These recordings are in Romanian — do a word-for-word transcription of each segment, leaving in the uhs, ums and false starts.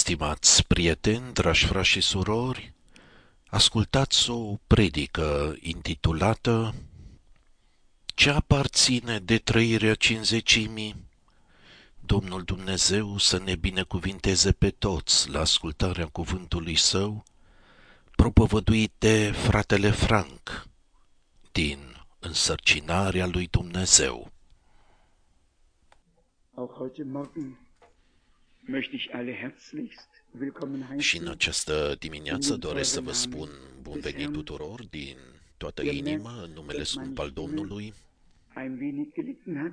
Stimați prieteni, dragi frați și surori, ascultați o predică intitulată Ce aparține de trăirea cincizecimii? Domnul Dumnezeu să ne binecuvinteze pe toți la ascultarea cuvântului Său, propovăduit de fratele Frank, din Însărcinarea lui Dumnezeu. Auch heute Morgen möchte ich alle herzlichst willkommen Și în heißen. această dimineață doresc să vă spun bun venit tuturor din toată inima, în numele scump al Domnului. Ein wenig gelitten hat,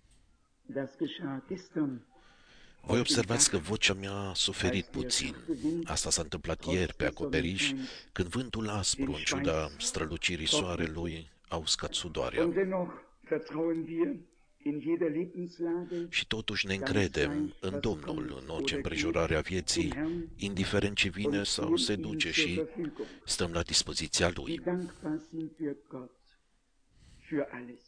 das geschah gestern. Voi observați că vocea mea a suferit puțin. Asta s-a întâmplat ieri pe acoperiș, când vântul aspru, în ciuda strălucirii soarelui, a uscat sudoarea. Und dennoch vertrauen wir in jeder Lebenslage Și totuși ne încredem în Domnul, în orice împrejurare a vieții, indiferent ce vine sau se duce, și stăm la dispoziția Lui. wie dankbar sind wir Gott für alles.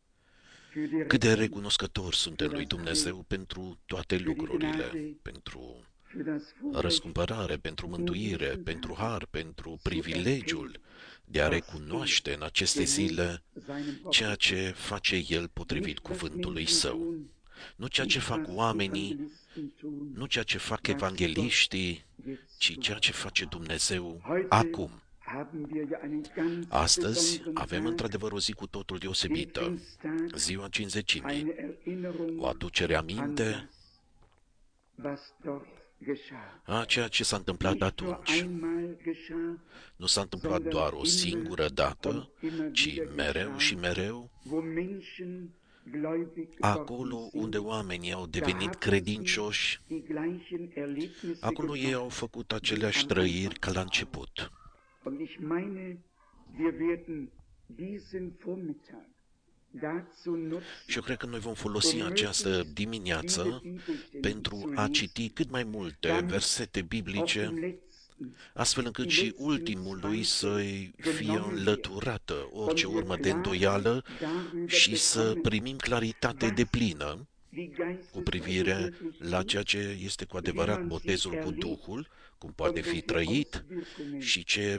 Für die Cât de Rettung, recunoscători suntem lui Dumnezeu pentru toate lucrurile, pentru für das Vorrecht, răscumpărare, pentru mântuire, pentru har, pentru privilegiul de a recunoaște în aceste zile seinem Wort. ceea ce face El potrivit cuvântului Său. Nu ceea ce fac oamenii, nu ceea ce fac evangeliștii, ci ceea ce face Dumnezeu acum. Haben wir ja einen ganz Astăzi besonderen avem Tag, într-adevăr o zi cu totul den deosebită, Pfingsttag, ziua cincizecimii, eine Erinnerung o aducere an aminte das, was dort geschah. a ceea ce s-a întâmplat Nicht nur atunci. einmal geschah, Nu s-a întâmplat doar o singură dată, ci mereu și mereu, wo Menschen gläubig acolo geworden sind. unde oamenii au Da devenit haben credincioși, sie die gleichen Erlebnisse acolo ei au făcut aceleași trăiri ca la început. Und ich meine, wir werden diesen Vormittag dazu nutzen, Și eu cred că noi vom folosi această dimineață pentru a citi cât mai multe versete auf biblice, dem letzten astfel încât și ultimului să-i fie înlăturată orice urmă de îndoială și să primim claritate deplină wie cu Geistes privire la ceea ce este cu adevărat botezul cu Duhul, cum poate fi trăit și ce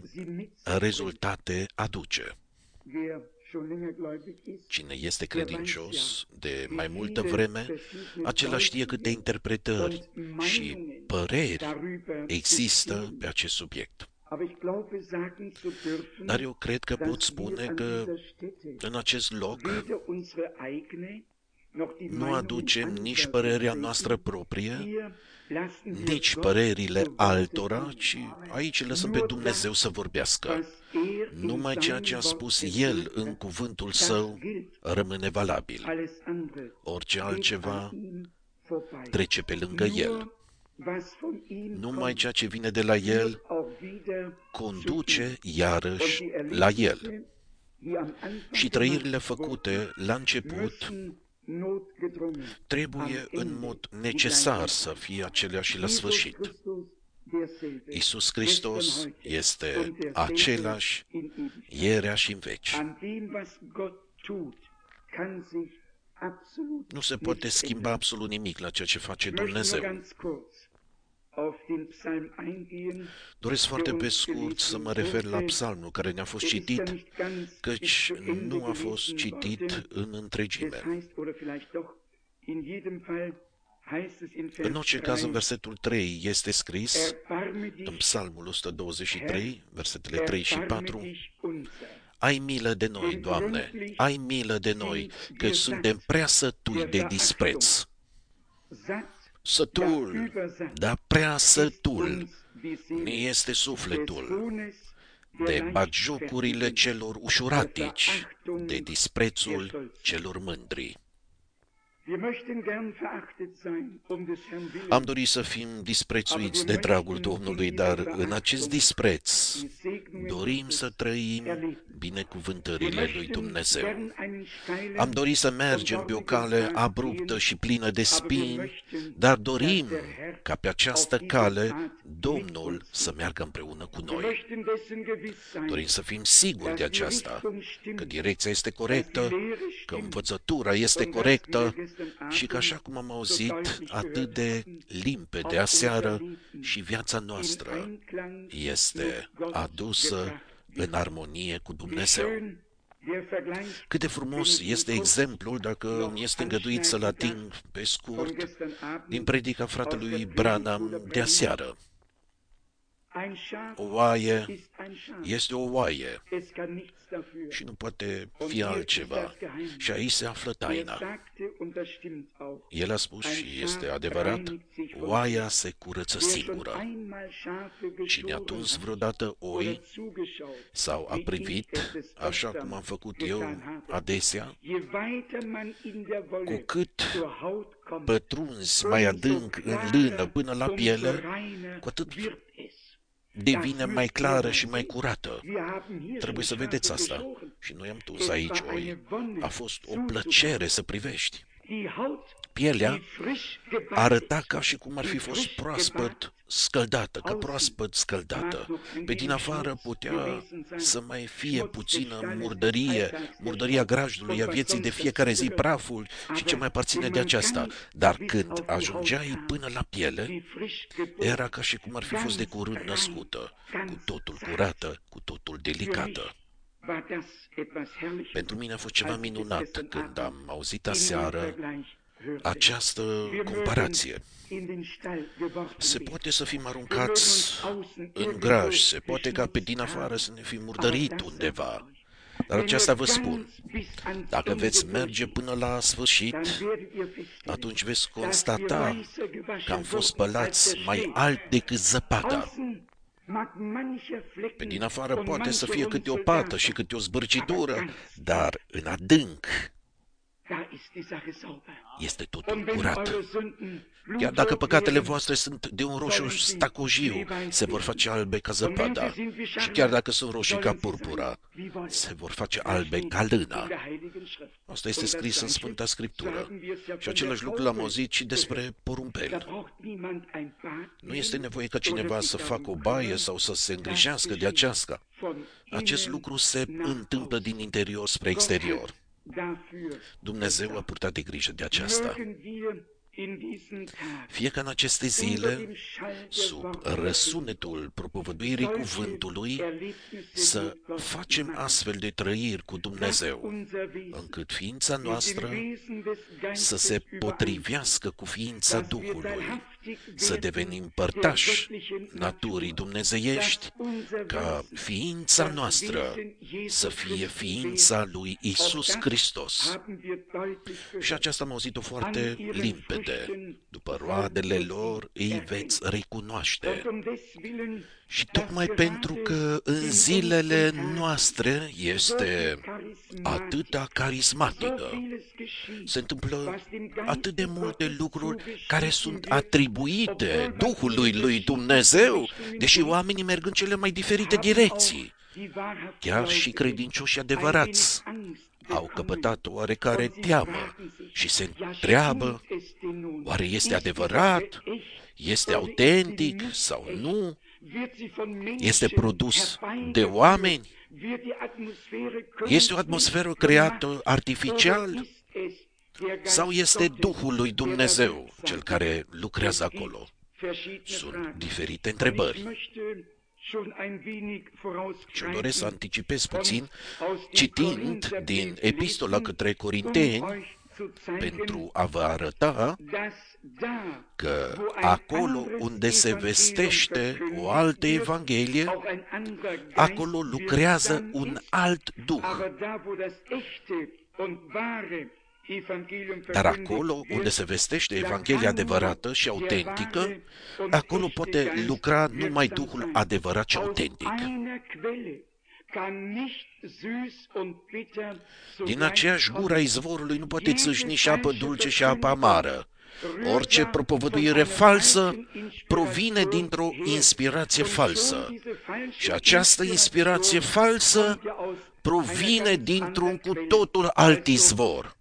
rezultate aduce. Wer schon länger gläubig ist, Cine este credincios de mai multă vreme, acela știe câte interpretări și păreri darüber există pe acest subiect. aber ich glaube, sagen zu dürfen, Dar eu cred că pot dass wir spune an că dieser Stätte în acest loc weder unsere eigene noch die nu Meinung aducem nici anderer părerea vertreten. noastră proprie, Hier lassen wir nici Gott părerile zu Worte altora, kommen. ci aici lăsăm pe Nur Dumnezeu das, să vorbească. was er in Numai ceea ce a seinem spus Wort El gesagt în hat, cuvântul das Său gilt. rămâne valabil. Alles andere Orice geht altceva an ihm vorbei. trece pe lângă El. Nur was von ihm Numai kommt, ceea ce vine de la El führt auch wieder zu conduce ihm. iarăși Und die la El. Erlebnisse, die am Anfang Și trăirile gemacht făcute wurden, la început müssen notgedrungen trebuie am în Ende mod die necesar gleichen să sein. fie aceleași și la Jesus sfârșit. Christus, derselbe, Iisus Hristos gestern, heute este und derselbe același in Ewigkeit. ierea și în veci. An dem, was Gott tut, kann sich absolut Nu se poate nichts schimba ändern. absolut nimic la ceea ce face Ich möchte nur Dumnezeu. ganz kurz auf den Psalm eingehen. Doresc foarte pe scurt să mă refer la psalmul care ne-a fost Der ist ja citit, nicht ganz bis căci zu Ende nu a fost gelesen citit worden. în Es întregime. heißt, oder vielleicht doch, in jedem Fall heißt es in În orice caz, în Vers versetul trei este scris, drei, Erbarme în dich, Psalmul o sută douăzeci și trei, versetele trei și erbarme patru, dich unser. ai milă de noi, Doamne, ai milă de noi, că suntem prea sătui de dispreț. Satt, ja Sătul, übersatt, dar prea ist sătul uns die Seele ne este des sufletul Hohnes, der de bagiocurile Leichtfertigen, celor ușuratici, de disprețul celor mândri. Wir möchten gern verachtet sein, um des Herrn willen. Am dorit să fim disprețuiți de dragul Domnului, dar în acest dispreț dorim să trăim binecuvântările lui Dumnezeu. Am dorit să mergem pe o cale abruptă și plină de spini, dar dorim ca pe această cale Domnul să meargă împreună cu noi. Dorim să fim siguri de aceasta, că direcția este corectă, că învățătura este corectă și că, așa cum am auzit atât de limpede aseară, și viața noastră este adusă în armonie cu Dumnezeu. Cât de frumos este exemplul, dacă mi este îngăduit să-l ating pe scurt, din predica fratelui Branham de aseară. O oaie este o oaie și nu poate fi altceva. Și aici se află taina. El a spus și este adevărat, oaia se curăță singură. Cine a tuns vreodată oi sau a privit, așa cum am făcut eu adesea, cu cât pătrunzi mai adânc în lână până la piele, cu atât devine mai clară și mai curată. Trebuie să vedeți asta. Și noi am tuns aici oi. A fost o plăcere să privești. Pielea arăta ca și cum ar fi fost proaspăt scăldată, că proaspăt scăldată. Pe din afară putea să mai fie puțină murdărie, murdăria grajdului, a vieții de fiecare zi, praful și ce mai aparține de aceasta. Dar când ajungeai până la piele, era ca și cum ar fi fost de curând născută, cu totul curată, cu totul delicată. Pentru mine a fost ceva minunat când am auzit aseară această comparație. Se poate să fim aruncați în graj, se poate ca pe din afară să ne fim murdărit undeva. Dar aceasta vă spun, dacă veți merge până la sfârșit, atunci veți constata că am fost spălați mai alt decât zăpada. Pe din afară poate să fie câte o pată și câte o zbârcitură, dar în adânc este totul curat. Chiar dacă păcatele voastre sunt de un roșu stacojiu, se vor face albe ca zăpada. Și chiar dacă sunt roșii ca purpura, se vor face albe ca lâna. Asta este scris în Sfânta Scriptură. Și același lucru l-am auzit și despre porumbel. Nu este nevoie ca cineva să facă o baie sau să se îngrijească de aceasta. Acest lucru se întâmplă din interior spre exterior. Dumnezeu a purtat de grijă de aceasta. Fie ca în aceste zile, sub răsunetul propovăduirii cuvântului, să facem astfel de trăiri cu Dumnezeu, încât ființa noastră să se potrivească cu ființa Duhului, să devenim părtași naturii dumnezeiești, ca ființa noastră să fie ființa lui Iisus Hristos. Și aceasta am auzit-o foarte limpede. După roadele lor îi veți recunoaște. Și tocmai pentru că în zilele noastre este atâta carismatică, se întâmplă atât de multe lucruri care sunt atribuite Duhului lui Dumnezeu, deși oamenii merg în cele mai diferite direcții. Chiar și credincioși adevărați au căpătat oarecare teamă și se întreabă, oare este adevărat? Este autentic sau nu? Este produs de oameni? Este o atmosferă creată artificial? Sau este Duhul lui Dumnezeu cel care lucrează acolo? Sunt diferite întrebări. Și eu doresc să anticipez puțin, citind din Epistola către Corinteni, pentru a vă arăta că acolo unde se vestește o altă Evanghelie, acolo lucrează un alt Duh. Dar acolo unde se vestește Evanghelia adevărată și autentică, acolo poate lucra numai Duhul adevărat și autentic. Din aceeași gură a izvorului nu poate țâșni și apă dulce și apă amară. Orice propovăduire falsă provine dintr-o inspirație falsă. Și această inspirație falsă provine dintr-un cu totul alt izvor.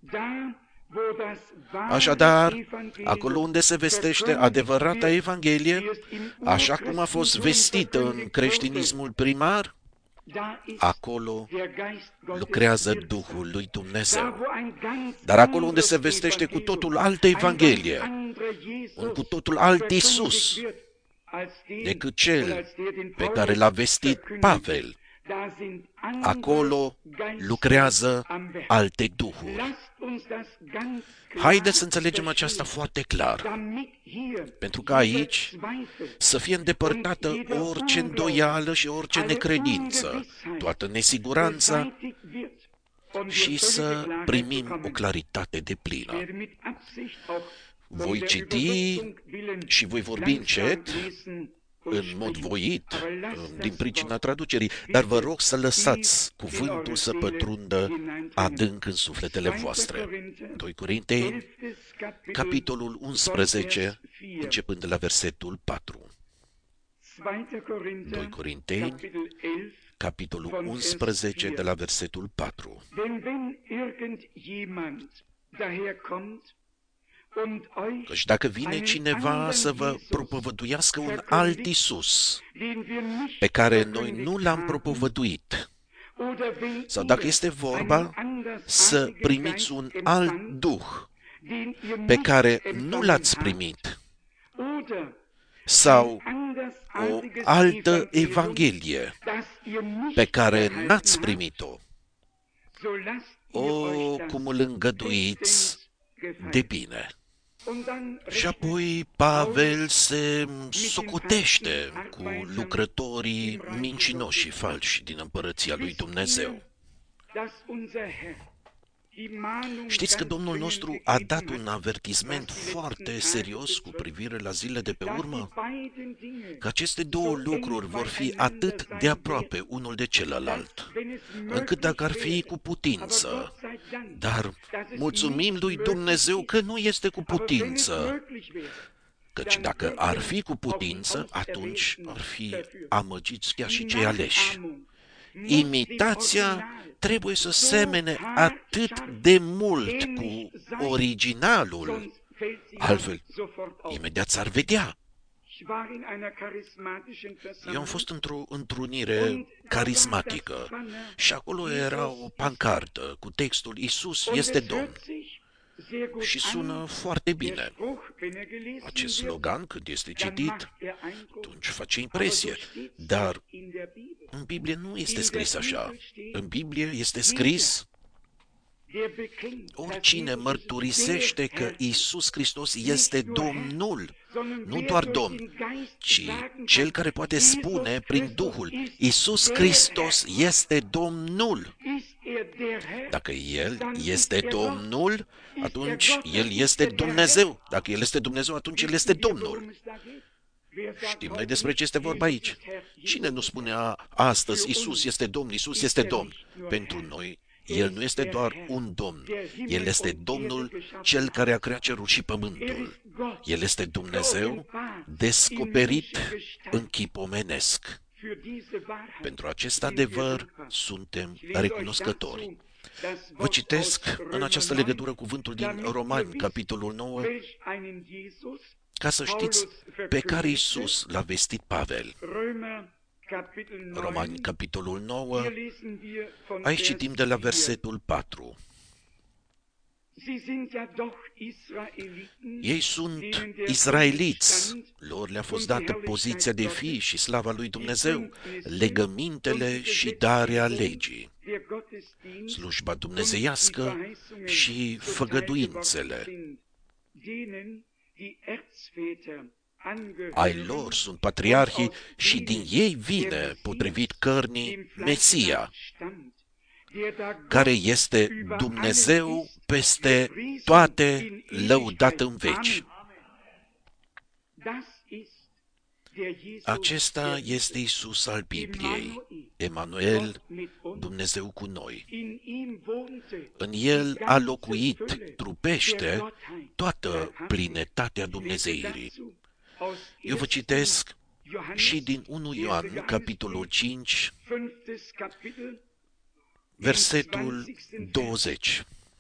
Așadar, acolo unde se vestește adevărata Evanghelie, așa cum a fost vestită în creștinismul primar, acolo lucrează Duhul lui Dumnezeu. Dar acolo unde se vestește cu totul altă Evanghelie, un cu totul alt Iisus decât cel pe care l-a vestit Pavel, acolo lucrează alte duhuri. Haideți să înțelegem aceasta foarte clar, pentru că aici să fie îndepărtată orice îndoială și orice necredință, toată nesiguranța, și să primim o claritate deplină. Voi citi și voi vorbi încet, în mod voit, din pricina traducerii, dar vă rog să lăsați cuvântul să pătrundă adânc în sufletele voastre. doi Corinteni, capitolul unsprezece, începând de la versetul patru. doi Corinteni, capitolul unsprezece, de la versetul patru. Căci dacă vine cineva să vă propovăduiască un alt Iisus pe care noi nu l-am propovăduit, sau dacă este vorba să primiți un alt Duh pe care nu l-ați primit, sau o altă Evanghelie pe care n-ați primit-o, o, cum îl îngăduiți de bine. Și apoi Pavel se socotește cu lucrătorii mincinoși și falși din împărăția lui Dumnezeu. Știți că Domnul nostru a dat un avertisment foarte serios cu privire la zilele de pe urmă? Că aceste două lucruri vor fi atât de aproape unul de celălalt, încât dacă ar fi cu putință, dar mulțumim lui Dumnezeu că nu este cu putință, căci dacă ar fi cu putință, atunci ar fi amăgiți chiar și cei aleși. Imitația trebuie să semene atât de mult cu originalul, altfel, imediat s-ar vedea. Eu am fost într-o întrunire carismatică și acolo era o pancartă cu textul Iisus este Domn. Și sună foarte bine. Acest slogan, când este citit, atunci face impresie. Dar în Biblie nu este scris așa. În Biblie este scris: oricine mărturisește că Iisus Hristos este Domnul, nu doar Domn, ci cel care poate spune prin Duhul, Iisus Hristos este Domnul. Dacă El este Domnul, atunci El este Dumnezeu. Dacă El este Dumnezeu, atunci El este Domnul. Știm noi despre ce este vorba aici. Cine nu spunea astăzi, Iisus este Domn, Iisus este Domn? Pentru noi, El nu este doar un Domn. El este Domnul, Cel care a creat cerul și pământul. El este Dumnezeu descoperit în chip omenesc. Pentru acest adevăr suntem recunoscători. Vă citesc în această legătură cuvântul din Romani, capitolul nouă, ca să știți pe care Iisus l-a vestit Pavel. Romani, capitolul nouă, aici citim de la versetul patru. Ei sunt israeliți, lor le-a fost dată poziția de fii și slava lui Dumnezeu, legămintele și darea legii, slujba dumnezeiască și făgăduințele. Ai lor sunt patriarhii și din ei vine, potrivit cărnii, Mesia, care este Dumnezeu peste toate, lăudat în veci. Acesta este Iisus al Bibliei, Emanuel, Dumnezeu cu noi. În El a locuit trupește toată plinătatea Dumnezeirii. Eu vă citesc și din întâi Ioan, capitolul cinci, versetul douăzeci.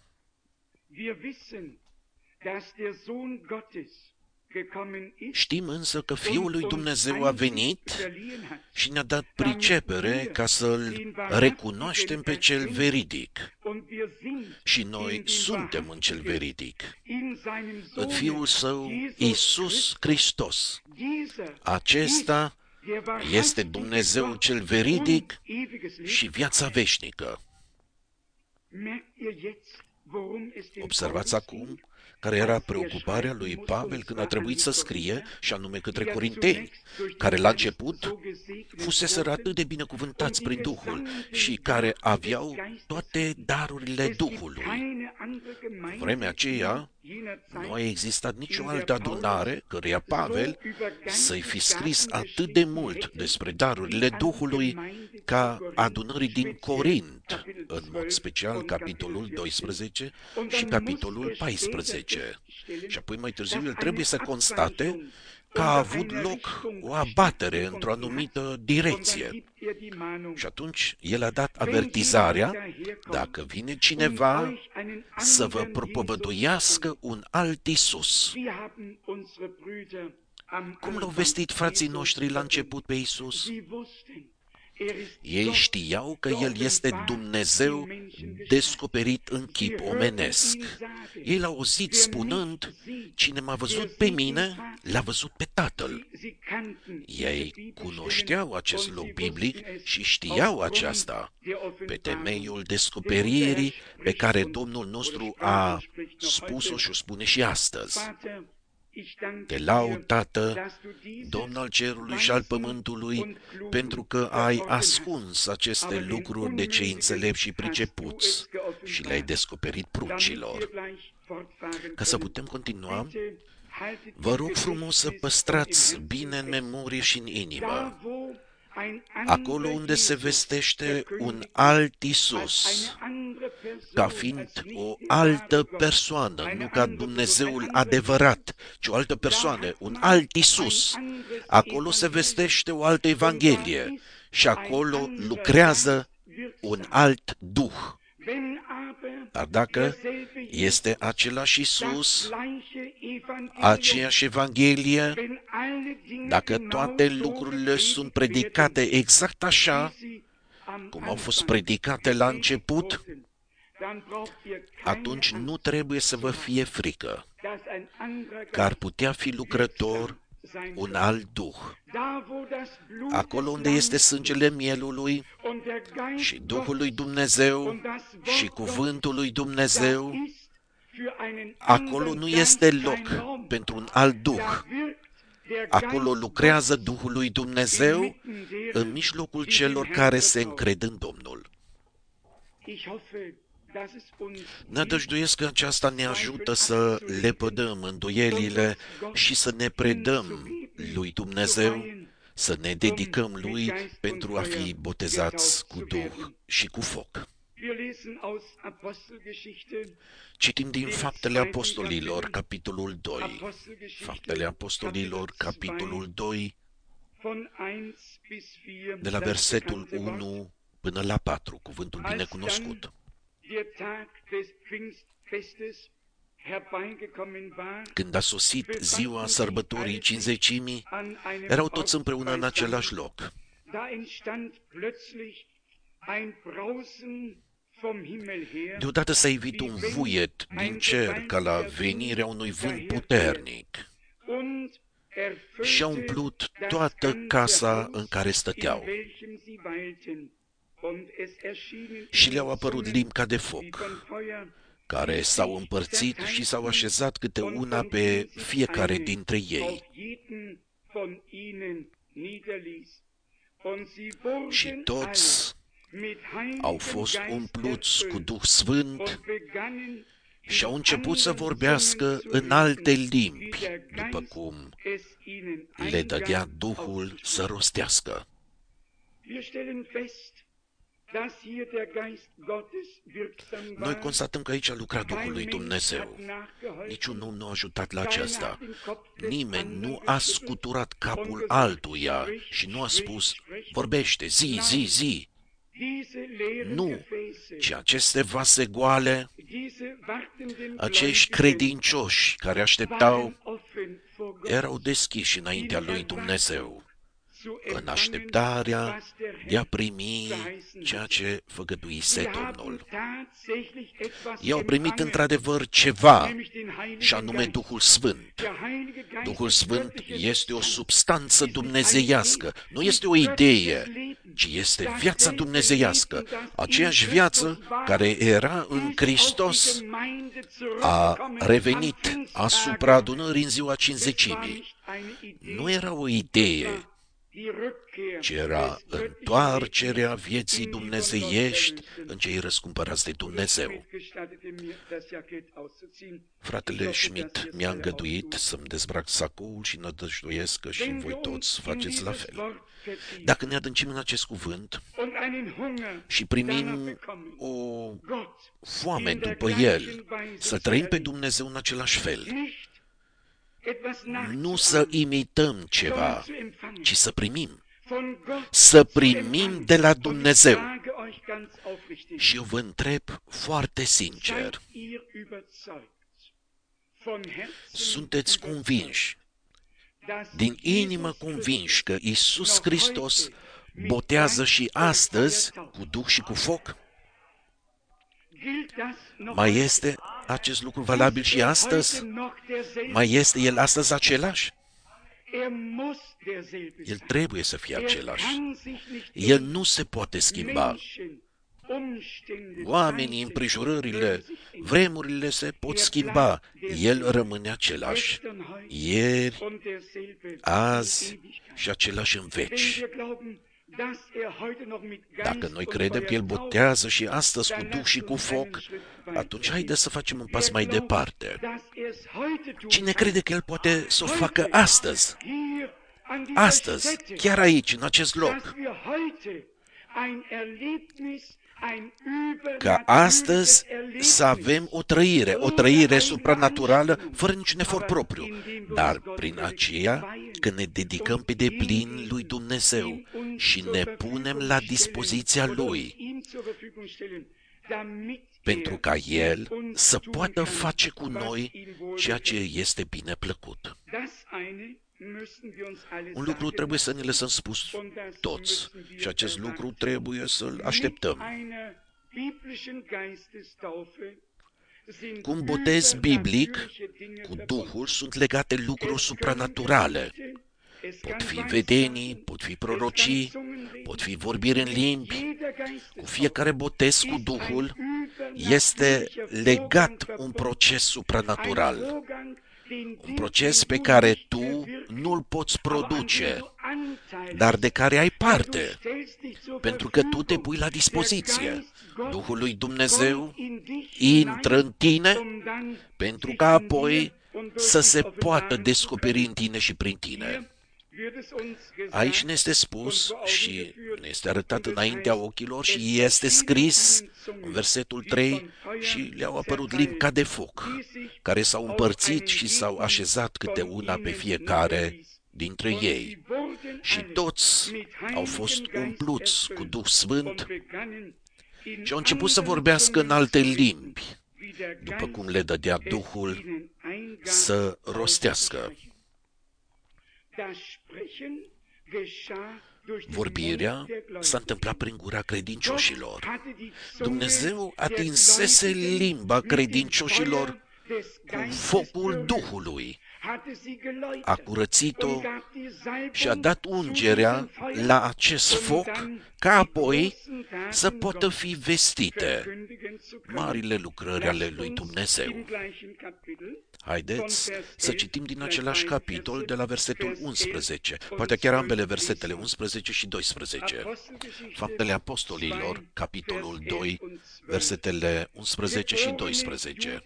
Știm însă că Fiul lui Dumnezeu a venit și ne-a dat pricepere ca să-L recunoaștem pe cel veridic. Și noi suntem în cel veridic, în Fiul Său, Iisus Hristos. Acesta este Dumnezeu cel veridic și viața veșnică. Observați acum care era preocuparea lui Pavel când a trebuit să scrie, și anume către Corinteni, care la început fuseseră atât de binecuvântați prin Duhul și care aveau toate darurile Duhului. În vremea aceea nu a existat nicio altă adunare căreia Pavel să-i fi scris atât de mult despre darurile Duhului ca adunării din Corint, în mod special capitolul doisprezece și capitolul paisprezece. Și apoi mai târziu el trebuie să constate că a avut loc o abatere într-o anumită direcție. Și atunci el a dat avertizarea, dacă vine cineva să vă propovăduiască un alt Iisus. Cum l-au vestit frații noștri la început pe Iisus? Ei știau că El este Dumnezeu descoperit în chip omenesc. Ei l-au auzit spunând, cine m-a văzut pe mine, l-a văzut pe Tatăl. Ei cunoșteau acest loc biblic și știau aceasta pe temeiul descoperirii pe care Domnul nostru a spus-o și o spune și astăzi. Te laud, Tată, Domn al cerului și al pământului, pentru că ai ascuns aceste lucruri de cei înțelepți și pricepuți și le-ai descoperit pruncilor. Ca să putem continua, vă rog frumos să păstrați bine în memorie și în inimă acolo unde se vestește un alt Iisus, ca fiind o altă persoană, nu ca Dumnezeul adevărat, ci o altă persoană, un alt Iisus. Acolo se vestește o altă Evanghelie și acolo lucrează un alt Duh. Dar dacă este același Iisus, aceeași Evanghelie, dacă toate lucrurile sunt predicate exact așa, cum au fost predicate la început, atunci nu trebuie să vă fie frică că ar putea fi lucrător un alt Duh. Acolo unde este sângele mielului și Duhul lui Dumnezeu și Cuvântul lui Dumnezeu, acolo nu este loc pentru un alt Duh. Acolo lucrează Duhul lui Dumnezeu în mijlocul celor care se încred în Domnul. Nădăjduiesc că aceasta ne ajută să lepădăm îndoielile și să ne predăm lui Dumnezeu, să ne dedicăm lui pentru a fi botezați cu Duh și cu foc. Citim din Faptele Apostolilor, capitolul doi. Faptele Apostolilor, capitolul doi, de la versetul unu până la patru, cuvântul binecunoscut. Când a sosit ziua sărbătorii Cincizecimii, erau toți împreună în același loc. Deodată s-a ivit un vuiet din cer ca la venirea unui vânt puternic și a umplut toată casa în care stăteau. Și le-au apărut limbi ca de foc, care s-au împărțit și s-au așezat câte una pe fiecare dintre ei. Și toți au fost umpluți cu Duh Sfânt și au început să vorbească în alte limbi, după cum le dădea Duhul să rostească. Noi constatăm că aici a lucrat Duhul lui Dumnezeu. Niciun om nu a ajutat la aceasta. Nimeni nu a scuturat capul altuia și nu a spus, vorbește, zi, zi, zi. Nu, ci aceste vase goale, acești credincioși care așteptau, erau deschiși înaintea lui Dumnezeu, în așteptarea de a primi ceea ce făgăduise Domnul. Ei au primit într-adevăr ceva, și anume Duhul Sfânt. Duhul Sfânt este o substanță dumnezeiască, nu este o idee, ci este viața dumnezeiască. Aceeași viață care era în Hristos a revenit asupra adunării în ziua Cincizecimii. Nu era o idee, ci era întoarcerea vieții dumnezeiești în cei răscumpărați de Dumnezeu. Fratele Schmidt mi-a îngăduit să-mi dezbrac sacoul și nădăjduiesc că și voi toți faceți la fel. Dacă ne adâncim în acest cuvânt și primim o foame după el, să trăim pe Dumnezeu în același fel, nu să imităm ceva, ci să primim. Să primim de la Dumnezeu. Și eu vă întreb foarte sincer, sunteți convinși, din inimă convinși că Iisus Hristos botează și astăzi cu Duh și cu foc? Mai este acest lucru valabil și astăzi? Mai este El astăzi același? El trebuie să fie același. El nu se poate schimba. Oamenii, împrejurările, vremurile se pot schimba. El rămâne același. Ieri, azi și același în veci. Dacă noi credem că El botează și astăzi cu Duh și cu foc, atunci haideți să facem un pas mai departe. Cine crede că El poate să o facă astăzi? Astăzi, chiar aici, în acest loc. Ca astăzi să avem o trăire, o trăire supranaturală, fără niciun efort propriu, dar prin aceea că ne dedicăm pe deplin lui Dumnezeu și ne punem la dispoziția Lui, pentru ca El să poată face cu noi ceea ce este bine plăcut. Un lucru trebuie să ne lăsăm spus toți și acest lucru trebuie să-l așteptăm. Cu un botez biblic, cu Duhul, sunt legate lucruri supranaturale. Pot fi vedenii, pot fi prorocii, pot fi vorbiri în limbi. Cu fiecare botez cu Duhul este legat un proces supranatural. Un proces pe care tu nu-l poți produce, dar de care ai parte, pentru că tu te pui la dispoziție. Duhul lui Dumnezeu intră în tine pentru ca apoi să se poată descoperi în tine și prin tine. Aici ne este spus și ne este arătat înaintea ochilor și este scris în versetul trei și le-au apărut limbi ca de foc, care s-au împărțit și s-au așezat câte una pe fiecare dintre ei. Și toți au fost umpluți cu Duh Sfânt și au început să vorbească în alte limbi, după cum le dădea Duhul să rostească. Vorbirea s-a întâmplat prin gura credincioșilor. Dumnezeu atinsese limba credincioșilor cu focul Duhului. A curățit-o și a dat ungerea la acest foc ca apoi să poată fi vestite marile lucrări ale lui Dumnezeu. Haideți să citim din același capitol de la versetul unsprezece, poate chiar ambele versetele unsprezece și doisprezece. Faptele Apostolilor, capitolul doi, versetele unsprezece și doisprezece.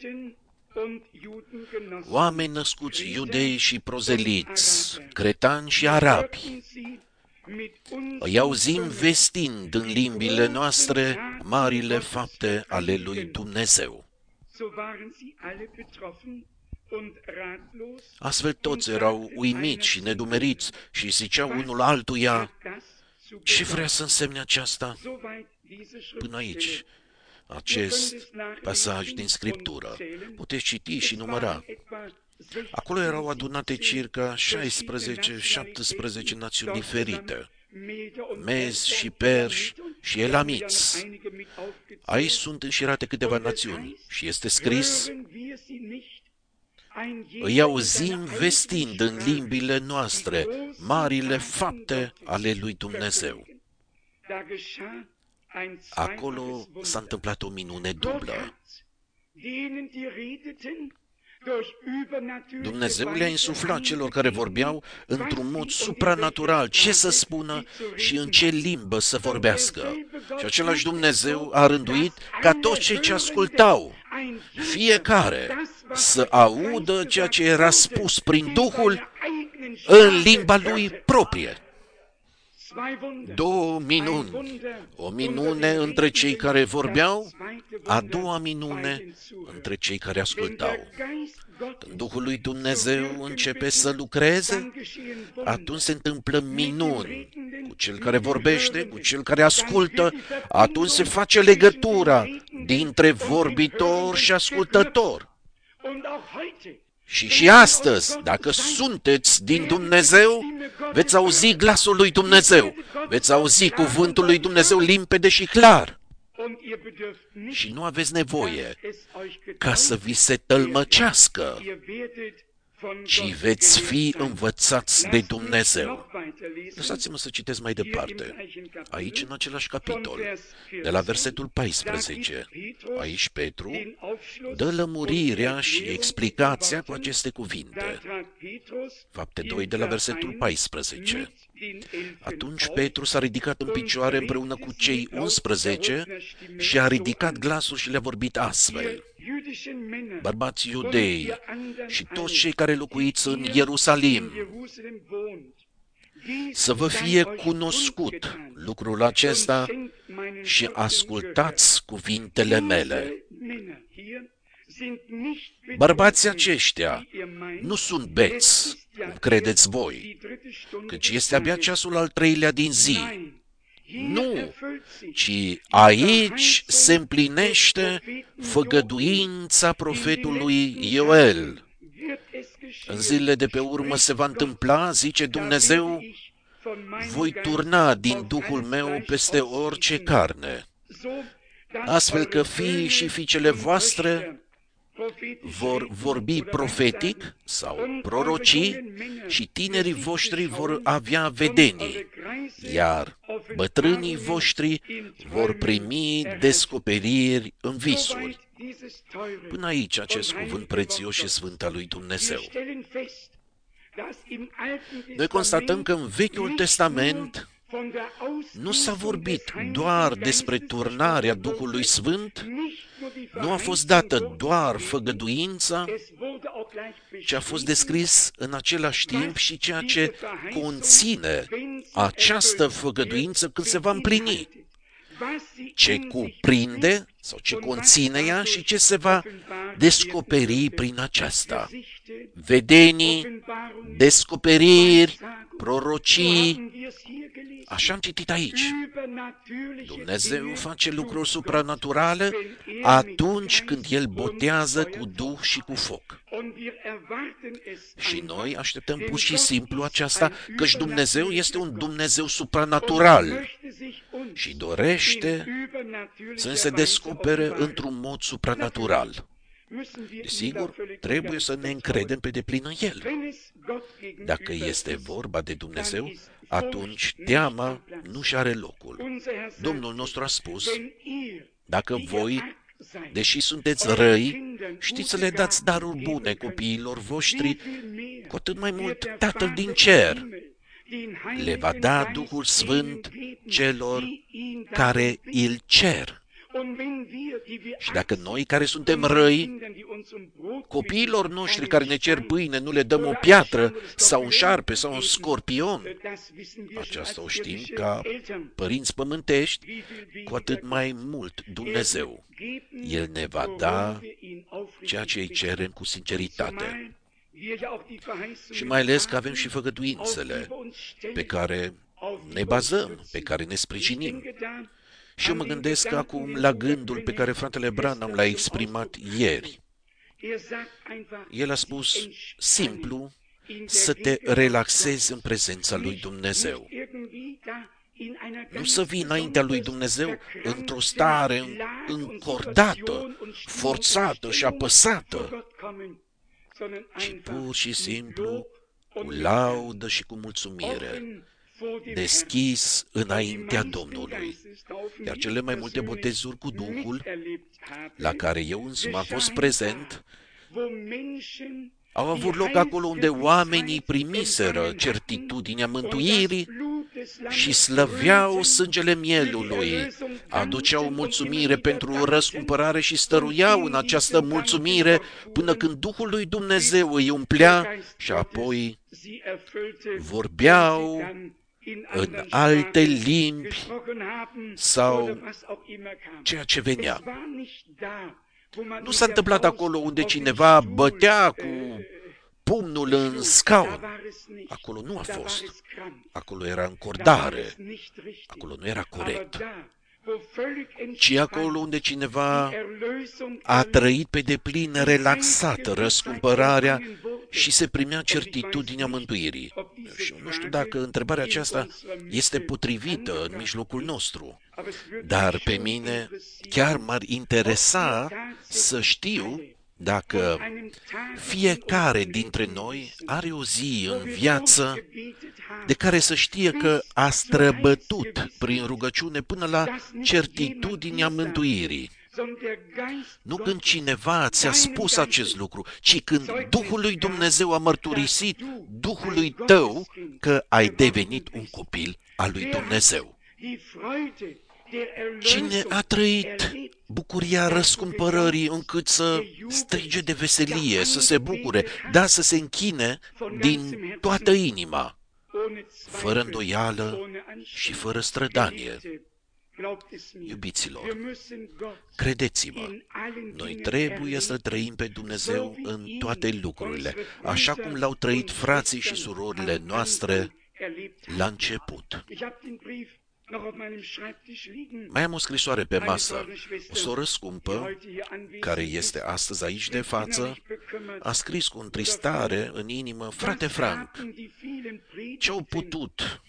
Oameni născuți iudei și prozeliți, cretani și arabi, îi auzim vestind în limbile noastre marile fapte ale lui Dumnezeu. Astfel toți erau uimiți și nedumeriți și ziceau unul altuia, ce vrea să însemne aceasta? Până aici, acest pasaj din Scriptură. Puteți citi și număra. Acolo erau adunate circa șaisprezece șaptesprezece națiuni diferite, mezi și perși și elamiți. Aici sunt înșirate câteva națiuni și este scris: îi auzim vestind în limbile noastre marile fapte ale lui Dumnezeu. Acolo s-a întâmplat o minune dublă. Dumnezeu le-a insuflat celor care vorbeau într-un mod supranatural ce să spună și în ce limbă să vorbească. Și același Dumnezeu a rânduit ca toți cei ce ascultau, fiecare să audă ceea ce era spus prin Duhul în limba lui proprie. Două minuni. O minune între cei care vorbeau, a doua minune între cei care ascultau. Când Duhul lui Dumnezeu începe să lucreze, atunci se întâmplă minuni cu cel care vorbește, cu cel care ascultă, atunci se face legătura dintre vorbitor și ascultător. Și și astăzi, dacă sunteți din Dumnezeu, veți auzi glasul lui Dumnezeu, veți auzi cuvântul lui Dumnezeu limpede și clar. Și nu aveți nevoie ca să vi se tălmăcească, ci veți fi învățați de Dumnezeu. Lăsați-mă să citesc mai departe. Aici, în același capitol, de la versetul paisprezece, aici Petru dă lămurirea și explicația cu aceste cuvinte. Fapte doi, de la versetul paisprezece. Atunci Petru s-a ridicat în picioare împreună cu cei unsprezece și a ridicat glasul și le-a vorbit astfel: bărbați iudei și toți cei care locuiți în Ierusalim, să vă fie cunoscut lucrul acesta și ascultați cuvintele mele. Bărbații aceștia nu sunt beți, cum credeți voi, căci este abia ceasul al treilea din zi. Nu, ci aici se împlinește făgăduința profetului Ioel. În zilele de pe urmă se va întâmpla, zice Dumnezeu, voi turna din Duhul meu peste orice carne, astfel că fiii și fiicele voastre vor vorbi profetic sau proroci și tinerii voștri vor avea vedenii, iar bătrânii voștri vor primi descoperiri în visuri. Până aici acest cuvânt prețios și sfânt al lui Dumnezeu. Noi constatăm că în Vechiul Testament nu s-a vorbit doar despre turnarea Duhului Sfânt, nu a fost dată doar făgăduința, ci a fost descris în același timp și ceea ce conține această făgăduință când se va împlini. Ce cuprinde sau ce conține ea și ce se va descoperi prin aceasta. Vedenii, descoperiri, prorocii. Așa am citit aici. Dumnezeu face lucruri supranaturale atunci când El botează cu Duh și cu foc. Și noi așteptăm pur și simplu aceasta, căci Dumnezeu este un Dumnezeu supranatural și dorește să se descopere într-un mod supranatural. Desigur, trebuie să ne încredem pe deplin în El. Dacă este vorba de Dumnezeu, atunci teama nu și are locul. Domnul nostru a spus, dacă voi, deși sunteți răi, știți să le dați daruri bune copiilor voștri, cu atât mai mult Tatăl din cer le va da Duhul Sfânt celor care îl cer. Și dacă noi care suntem răi, copiilor noștri care ne cer pâine, nu le dăm o piatră sau un șarpe sau un scorpion, aceasta o știm ca părinți pământești, cu atât mai mult Dumnezeu. El ne va da ceea ce îi cerem cu sinceritate. Și mai ales că avem și făgăduințele pe care ne bazăm, pe care ne sprijinim. Și eu mă gândesc acum la gândul pe care fratele Branham l-a exprimat ieri. El a spus simplu să te relaxezi în prezența lui Dumnezeu. Nu să vii înaintea lui Dumnezeu într-o stare încordată, forțată și apăsată, ci pur și simplu cu laudă și cu mulțumire, deschis înaintea Domnului. Iar cele mai multe botezuri cu Duhul, la care eu însumi am fost prezent, au avut loc acolo unde oamenii primiseră certitudinea mântuirii și slăveau sângele mielului, aduceau mulțumire pentru răscumpărare și stăruiau în această mulțumire până când Duhul lui Dumnezeu îi umplea și apoi vorbeau în alte limbi sau ceea ce venea. Nu s-a întâmplat acolo unde cineva bătea cu pumnul în scaun. Acolo nu a fost. Acolo era încordare. Acolo nu era corect. Ci acolo unde cineva a trăit pe deplin relaxată răscumpărarea și se primea certitudinea mântuirii. Și nu știu dacă întrebarea aceasta este potrivită în mijlocul nostru, dar pe mine chiar m-ar interesa să știu dacă fiecare dintre noi are o zi în viață de care să știe că a străbătut prin rugăciune până la certitudinea mântuirii. Nu când cineva ți-a spus acest lucru, ci când Duhul lui Dumnezeu a mărturisit Duhului tău că ai devenit un copil al lui Dumnezeu. Cine a trăit bucuria răscumpărării încât să strige de veselie, să se bucure, da, să se închine din toată inima, fără îndoială și fără strădanie. Iubiților, credeți-mă, noi trebuie să trăim pe Dumnezeu în toate lucrurile, așa cum l-au trăit frații și surorile noastre la început. Mai am o scrisoare pe masă. O soră scumpă, care este astăzi aici de față, a scris cu întristare în inimă: frate Frank, ce-au putut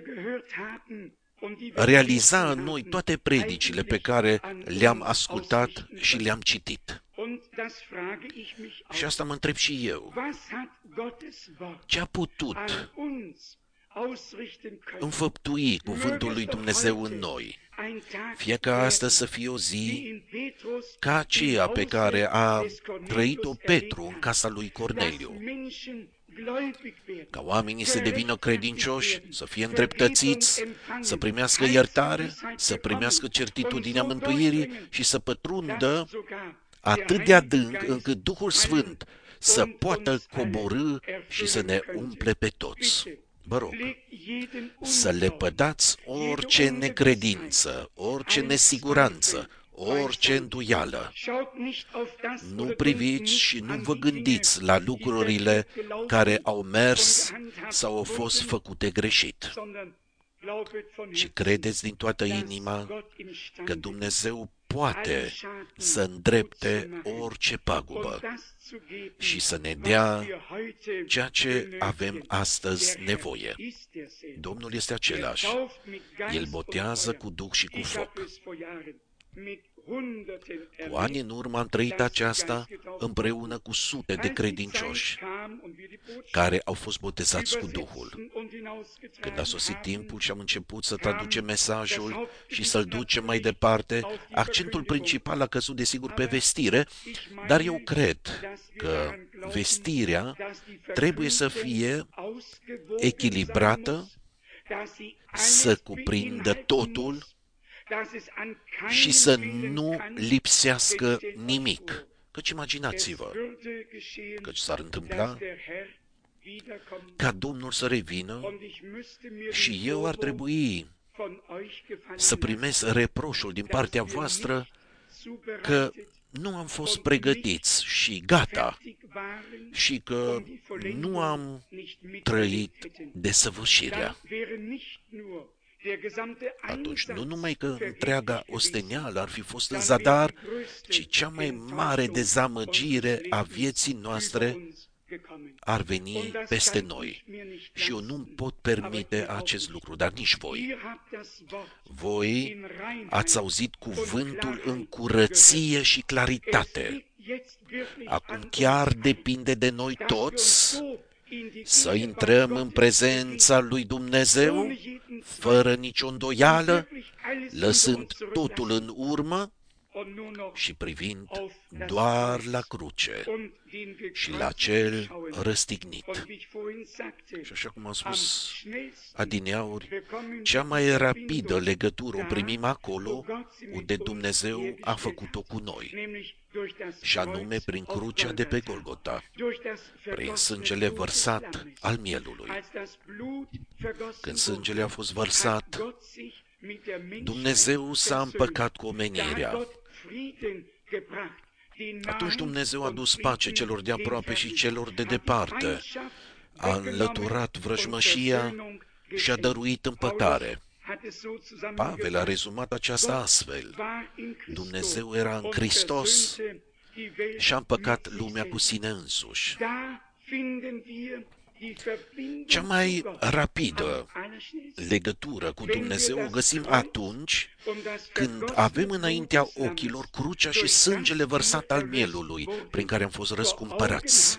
realiza în noi toate predicile pe care le-am ascultat și le-am citit. Și asta mă întreb și eu. Ce a putut înfăptui cuvântul lui Dumnezeu în noi? Fie ca astăzi să fie o zi ca aceea pe care a trăit-o Petru în casa lui Corneliu. Ca oamenii să devină credincioși, să fie îndreptățiți, să primească iertare, să primească certitudinea mântuirii și să pătrundă atât de adânc încât Duhul Sfânt să poată coborî și să ne umple pe toți. Vă rog, să lepădați orice necredință, orice nesiguranță, orice îndoială. Nu priviți și nu vă gândiți la lucrurile care au mers sau au fost făcute greșit, ci credeți din toată inima că Dumnezeu poate să îndrepte orice pagubă și să ne dea ceea ce avem astăzi nevoie. Domnul este același. El botează cu Duh și cu foc. Cu ani în urmă am trăit aceasta împreună cu sute de credincioși care au fost botezați cu Duhul. Când a sosit timpul și am început să traducem mesajul și să-l ducem mai departe, accentul principal a căzut desigur pe vestire, dar eu cred că vestirea trebuie să fie echilibrată, să cuprindă totul și să nu lipsească nimic. Căci imaginați-vă, căci s-ar întâmpla ca Domnul să revină și eu ar trebui să primesc reproșul din partea voastră că nu am fost pregătiți și gata și că nu am trăit desăvârșirea. atunci nu numai că întreaga ostenială ar fi fost în zadar, ci cea mai mare dezamăgire a vieții noastre ar veni peste noi. Și eu nu pot permite acest lucru, dar nici voi. Voi ați auzit cuvântul în curăție și claritate. Acum chiar depinde de noi toți să intrăm în prezența lui Dumnezeu, fără nicio îndoială, lăsând totul în urmă și privind doar la cruce și la cel răstignit. Și așa cum am spus adineauri, cea mai rapidă legătură o primim acolo unde Dumnezeu a făcut-o cu noi, și anume prin crucea de pe Golgota, prin sângele vărsat al mielului. Când sângele a fost vărsat, Dumnezeu s-a împăcat cu omenirea. Atunci Dumnezeu a dus pace celor de aproape și celor de departe, a înlăturat vrăjmășia și a dăruit împăcare. Pavel a rezumat aceasta astfel: Dumnezeu era în Hristos și a împăcat lumea cu sine însuși. Cea mai rapidă legătură cu Dumnezeu o găsim atunci când avem înaintea ochilor crucea și sângele vărsat al mielului, prin care am fost răscumpărați.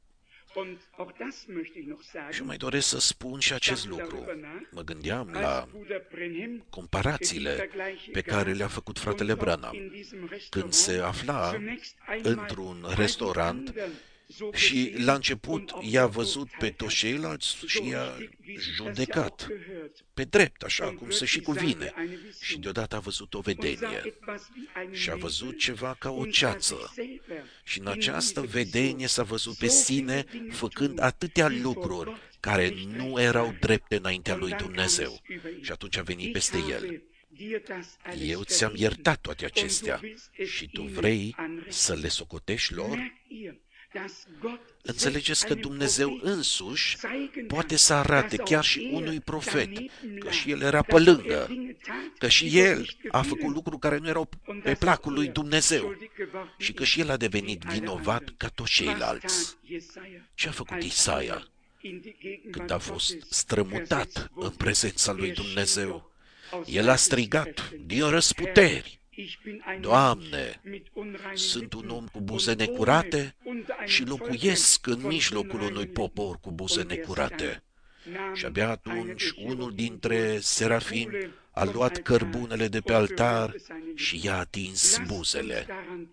Și mai doresc să spun și acest lucru. Mă gândeam la comparațiile pe care le-a făcut fratele Branham când se afla într-un restaurant și la început i-a văzut pe toți ceilalți și i-a judecat pe drept, așa cum se și cuvine. Și deodată a văzut o vedenie și a văzut ceva ca o ceață. Și în această vedenie s-a văzut pe sine făcând atâtea lucruri care nu erau drepte înaintea lui Dumnezeu. Și atunci a venit peste el: eu ți-am iertat toate acestea și tu vrei să le socotești lor? Înțelegeți că Dumnezeu însuși poate să arate chiar și unui profet că și el era pe lângă, că și el a făcut lucruri care nu erau pe placul lui Dumnezeu și că și el a devenit vinovat ca toți ceilalți. Ce a făcut Isaia când a fost strămutat în prezența lui Dumnezeu? El a strigat din răsputeri: Doamne, sunt un om cu buze necurate și locuiesc în mijlocul unui popor cu buze necurate. Și abia atunci unul dintre serafimi a luat cărbunele de pe altar și i-a atins buzele.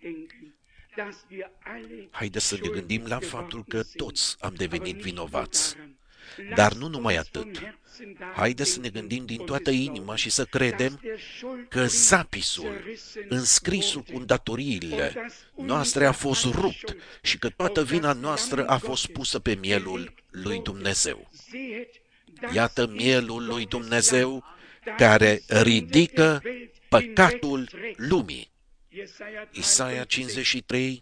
Haideți să ne gândim la faptul că toți am devenit vinovați. Dar nu numai atât. Haideți să ne gândim din toată inima și să credem că zapisul, înscrisul cu îndatoriile noastre a fost rupt și că toată vina noastră a fost pusă pe mielul lui Dumnezeu. Iată mielul lui Dumnezeu care ridică păcatul lumii. Isaia cincizeci și trei.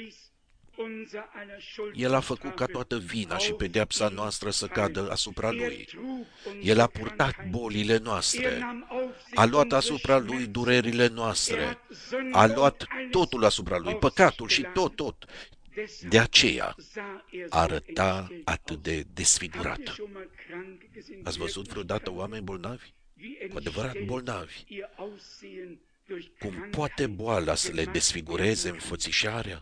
El a făcut ca toată vina și pedeapsa noastră să cadă asupra Lui. El a purtat bolile noastre, a luat asupra Lui durerile noastre, a luat totul asupra Lui, păcatul și tot, tot. De aceea arăta atât de desfigurat. Ați văzut vreodată oameni bolnavi? Cu adevărat bolnavi. Cum poate boala să le desfigureze înfățișarea?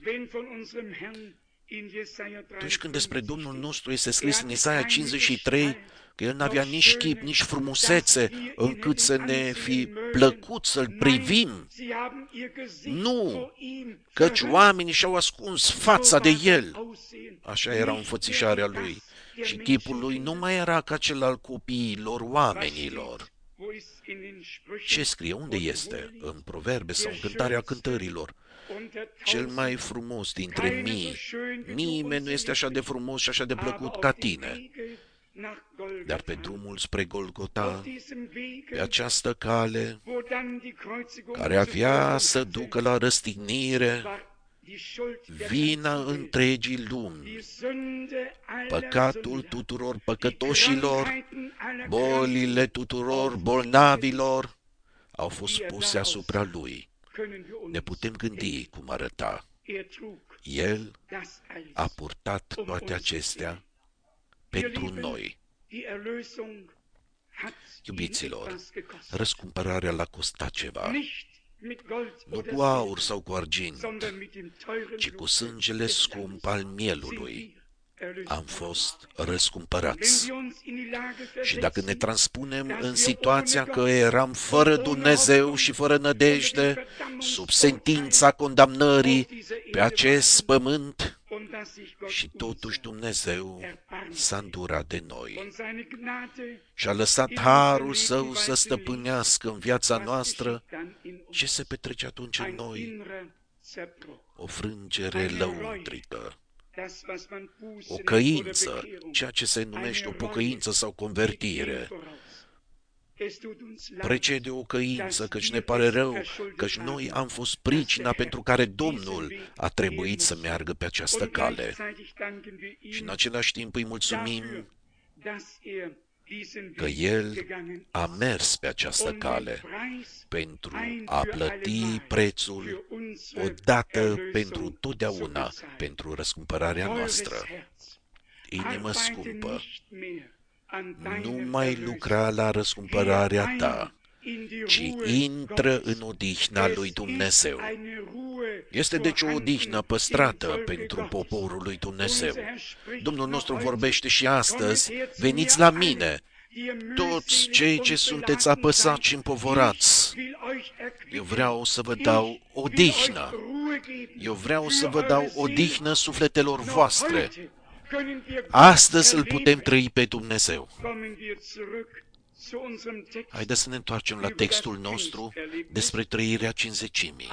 Atunci când despre Domnul nostru este scris în Isaia cincizeci și trei că El n-avea nici chip, nici frumusețe încât să ne fi plăcut să-L privim. Nu, căci oamenii și-au ascuns fața de El. Așa era înfățișarea Lui. Și chipul Lui nu mai era ca cel al copiilor oamenilor. Ce scrie? Unde este? În Proverbe sau în Cântarea Cântărilor. Cel mai frumos dintre mii. Nimeni nu este așa de frumos și așa de plăcut ca tine. Dar pe drumul spre Golgota, pe această cale, care avea să ducă la răstignire, vina întregii lumi, păcatul tuturor păcătoșilor, bolile tuturor bolnavilor au fost puse asupra lui. Ne putem gândi cum arăta. El a purtat toate acestea pentru noi. Iubiților, răscumpărarea l-a costat ceva. Nu cu aur sau cu argint, ci cu sângele scump al mielului am fost răscumpărați. Și dacă ne transpunem în situația că eram fără Dumnezeu și fără nădejde, sub sentința condamnării pe acest pământ, și totuși Dumnezeu s-a îndurat de noi și a lăsat harul Său să stăpânească în viața noastră, ce se petrece atunci în noi? O frângere lăuntrică, o căință, ceea ce se numește o pocăință sau convertire. Precede o căință, căci ne pare rău, căci noi am fost pricina pentru care Domnul a trebuit să meargă pe această cale. Și în același timp îi mulțumim că El a mers pe această cale pentru a plăti prețul odată pentru totdeauna pentru răscumpărarea noastră. Inimă scumpă, nu mai lucra la răscumpărarea ta, ci intră în odihna lui Dumnezeu. Este deci o odihnă păstrată pentru poporul lui Dumnezeu. Domnul nostru vorbește și astăzi: veniți la mine, toți cei ce sunteți apăsați și împovorați. Eu vreau să vă dau odihnă. Eu vreau să vă dau odihnă sufletelor voastre. Astăzi îl putem trăi pe Dumnezeu. Haideți să ne întoarcem la textul nostru despre trăirea cincizecimii.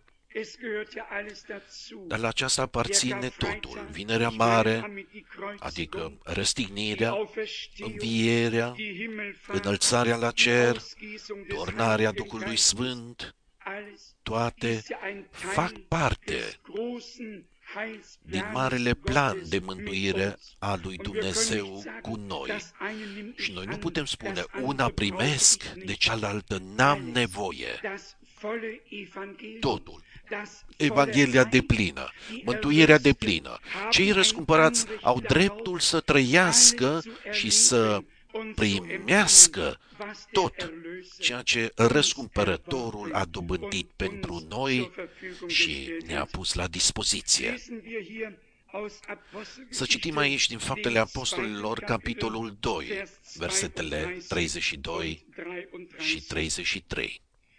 Dar la aceasta aparține totul: Vinerea Mare, adică răstignirea, învierea, înălțarea la cer, turnarea Duhului Sfânt, toate fac parte din marele plan de mântuire a lui Dumnezeu cu noi. Și noi nu putem spune: una primesc, de cealaltă n-am nevoie. Totul. Evanghelia deplină, mântuirea deplină. Cei răscumpărați au dreptul să trăiască și să primească tot ceea ce răscumpărătorul a dobândit pentru noi și ne-a pus la dispoziție. Să citim aici din Faptele Apostolilor, capitolul doi, versetele treizeci și doi și treizeci și trei.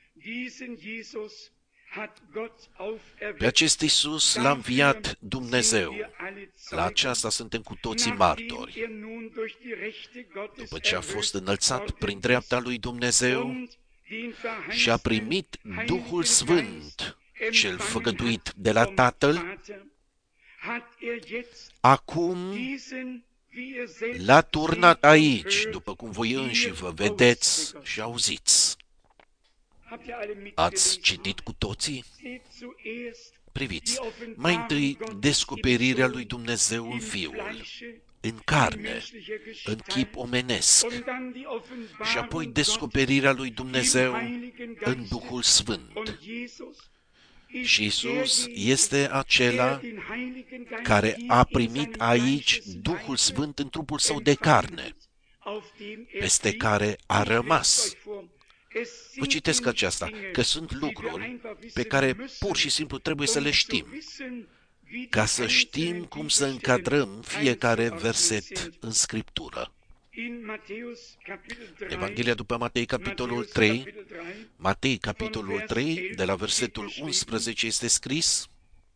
Pe acest Iisus l-a înviat Dumnezeu. La aceasta suntem cu toții martori. După ce a fost înălțat prin dreapta lui Dumnezeu și a primit Duhul Sfânt, cel făgăduit de la Tatăl, acum l-a turnat aici, după cum voi înși vă vedeți și auziți. Ați citit cu toții? Priviți, mai întâi descoperirea lui Dumnezeu în Fiul, în carne, în chip omenesc, și apoi descoperirea lui Dumnezeu în Duhul Sfânt. Și Iisus este acela care a primit aici Duhul Sfânt în trupul său de carne, peste care a rămas. Vă citesc aceasta, că sunt lucruri pe care pur și simplu trebuie să le știm, ca să știm cum să încadrăm fiecare verset în Scriptură. Evanghelia după Matei, capitolul trei, Matei, capitolul trei, de la versetul unsprezece este scris: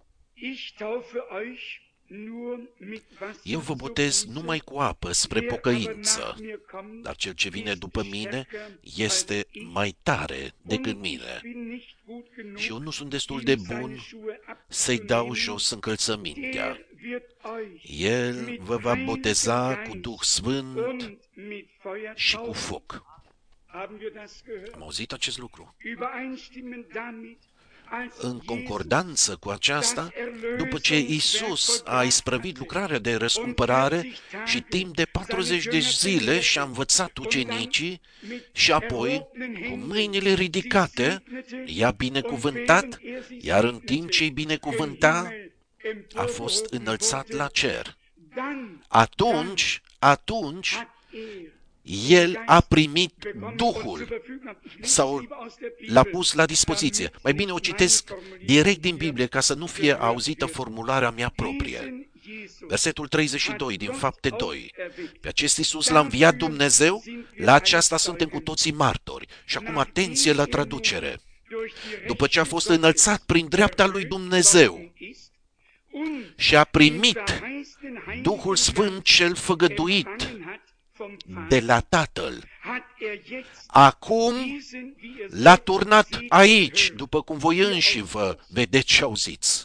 eu vă botez numai cu apă spre pocăință, dar cel ce vine după mine este mai tare decât mine. Și eu nu sunt destul de bun să-i dau jos încălțămintea. El vă va boteza cu Duh Sfânt și cu foc. Am auzit acest lucru. în concordanță cu aceasta, după ce Iisus a isprăvit lucrarea de răscumpărare și timp de patruzeci de zile și-a învățat ucenicii și apoi, cu mâinile ridicate, i-a binecuvântat, iar în timp ce îi binecuvânta, a fost înălțat la cer. Atunci, atunci, El a primit Duhul sau l-a pus la dispoziție. Mai bine o citesc direct din Biblie ca să nu fie auzită formularea mea proprie. Versetul treizeci și doi din Fapte doi. Pe acest Iisus l-a înviat Dumnezeu, la aceasta suntem cu toții martori. Și acum atenție la traducere. După ce a fost înălțat prin dreapta lui Dumnezeu și a primit Duhul Sfânt cel făgăduit de la Tatăl, acum l-a turnat aici, după cum voi înși vă vedeți și auziți.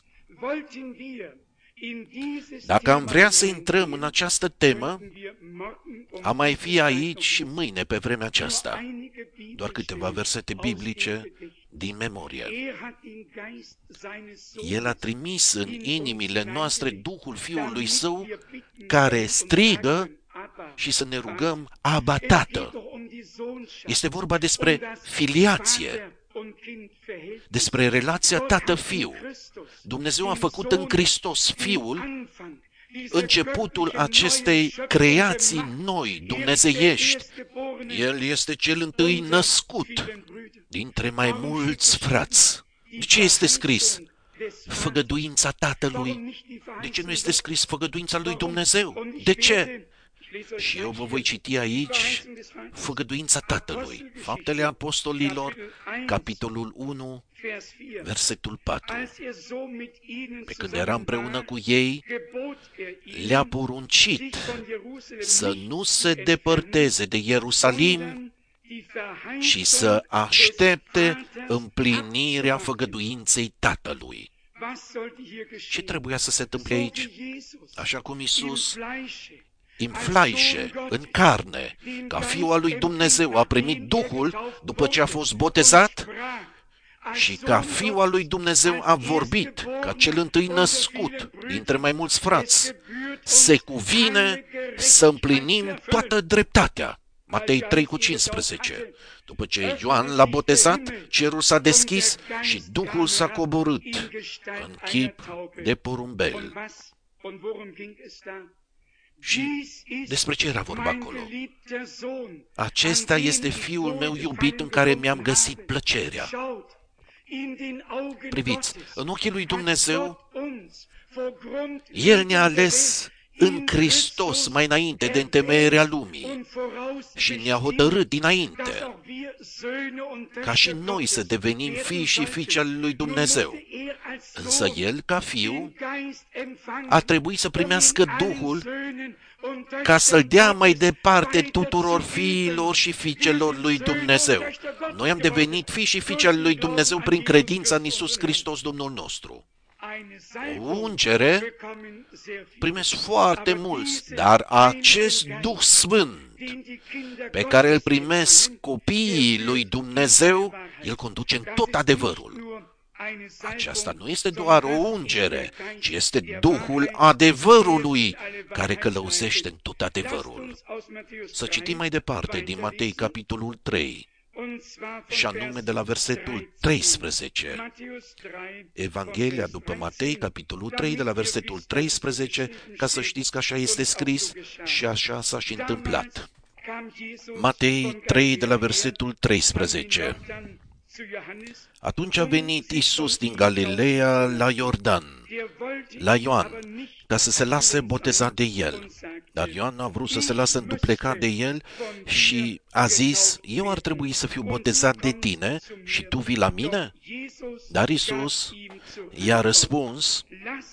Dacă am vrea să intrăm în această temă, am mai fi aici și mâine pe vremea aceasta. Doar câteva versete biblice din memorie. El a trimis în inimile noastre Duhul Fiului Său, care strigă și să ne rugăm, Aba, Tată. Este vorba despre filiație, despre relația tată-fiu. Dumnezeu a făcut în Hristos Fiul începutul acestei creații noi, dumnezeiești. El este cel întâi născut dintre mai mulți frați. De ce este scris făgăduința Tatălui? De ce nu este scris făgăduința lui Dumnezeu? De ce? Și eu vă voi citi aici făgăduința Tatălui. Faptele Apostolilor, capitolul unu, versetul patru. Pe când era împreună cu ei, le-a poruncit să nu se depărteze de Ierusalim, ci să aștepte împlinirea făgăduinței Tatălui. Ce trebuia să se întâmple aici? Așa cum Iisus, în flaișe, în carne, ca Fiul al lui Dumnezeu a primit Duhul după ce a fost botezat și ca Fiul al lui Dumnezeu a vorbit, ca cel întâi născut dintre mai mulți frați, se cuvine să împlinim toată dreptatea. Matei trei cu cincisprezece. După ce Ioan l-a botezat, cerul s-a deschis și Duhul s-a coborât în chip de porumbel. Și despre ce era vorba acolo? Acesta este Fiul meu iubit în care mi-am găsit plăcerea. Priviți, în ochii lui Dumnezeu, El ne-a ales în Hristos mai înainte de întemeierea lumii și ne-a hotărât dinainte ca și noi să devenim fii și fiice ale lui Dumnezeu. Însă El, ca Fiu, a trebuit să primească Duhul ca să-L dea mai departe tuturor fiilor și fiicelor lui Dumnezeu. Noi am devenit fii și fiice ale lui Dumnezeu prin credința în Iisus Hristos, Domnul nostru. O ungere primesc foarte mulți, dar acest Duh Sfânt pe care îl primesc copiii lui Dumnezeu, El conduce în tot adevărul. Aceasta nu este doar o ungere, ci este Duhul adevărului care călăuzește în tot adevărul. Să citim mai departe din Matei, capitolul trei, și anume de la versetul treisprezece. Evanghelia după Matei, capitolul trei, de la versetul treisprezece, ca să știți că așa este scris și așa s-a și întâmplat. Matei trei, de la versetul treisprezece. Atunci a venit Iisus din Galileea la Iordan, la Ioan, ca să se lase botezat de el. Dar Ioan a vrut să se lase înduplecat de el și a zis, eu ar trebui să fiu botezat de tine și tu vii la mine? Dar Iisus i-a răspuns,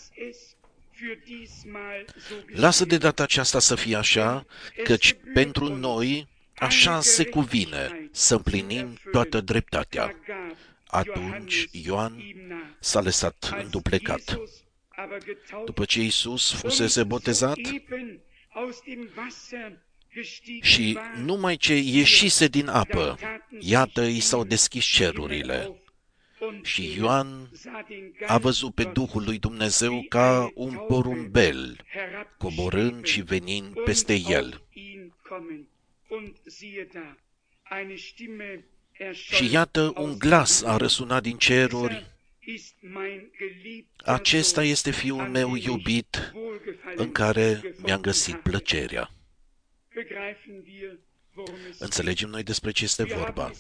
lasă de data aceasta să fie așa, căci pentru noi așa se cuvine să împlinim toată dreptatea. Atunci Ioan s-a lăsat înduplecat. După ce Iisus fusese botezat și numai ce ieșise din apă, iată, i s-au deschis cerurile. Și Ioan a văzut pe Duhul lui Dumnezeu ca un porumbel, coborând și venind peste el. Și iată, un glas a răsunat din ceruri: acesta este Fiul meu iubit, în care mi-am găsit plăcerea. Înțelegem noi despre ce este vorba.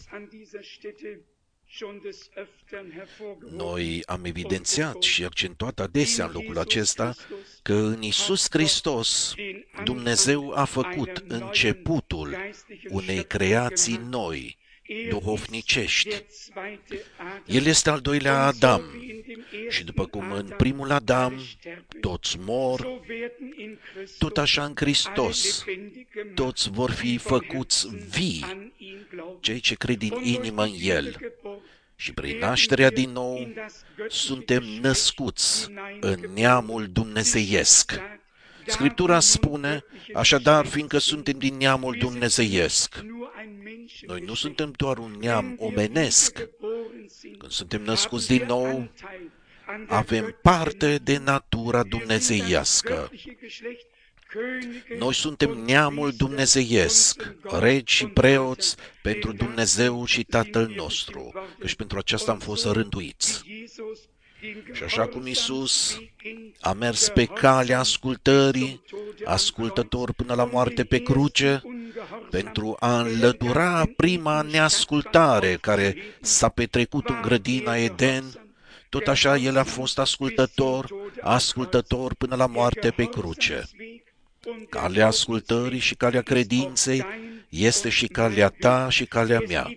Noi am evidențiat și accentuat adesea în locul acesta că în Iisus Hristos Dumnezeu a făcut începutul unei creații noi, duhovnicești. El este al doilea Adam și după cum în primul Adam toți mor, tot așa în Hristos toți vor fi făcuți vii, cei ce cred din inimă în El. Și prin nașterea din nou suntem născuți în neamul dumnezeiesc. Scriptura spune, așadar, fiindcă suntem din neamul dumnezeiesc, noi nu suntem doar un neam omenesc. Când suntem născuți din nou, avem parte de natura dumnezeiască. Noi suntem neamul dumnezeiesc, regi și preoți pentru Dumnezeu și Tatăl nostru, căci pentru aceasta am fost rânduiți. Și așa cum Iisus a mers pe calea ascultării, ascultător până la moarte pe cruce, pentru a înlătura prima neascultare care s-a petrecut în grădina Eden, tot așa El a fost ascultător, ascultător până la moarte pe cruce. Calea ascultării și calea credinței este și calea ta și calea mea.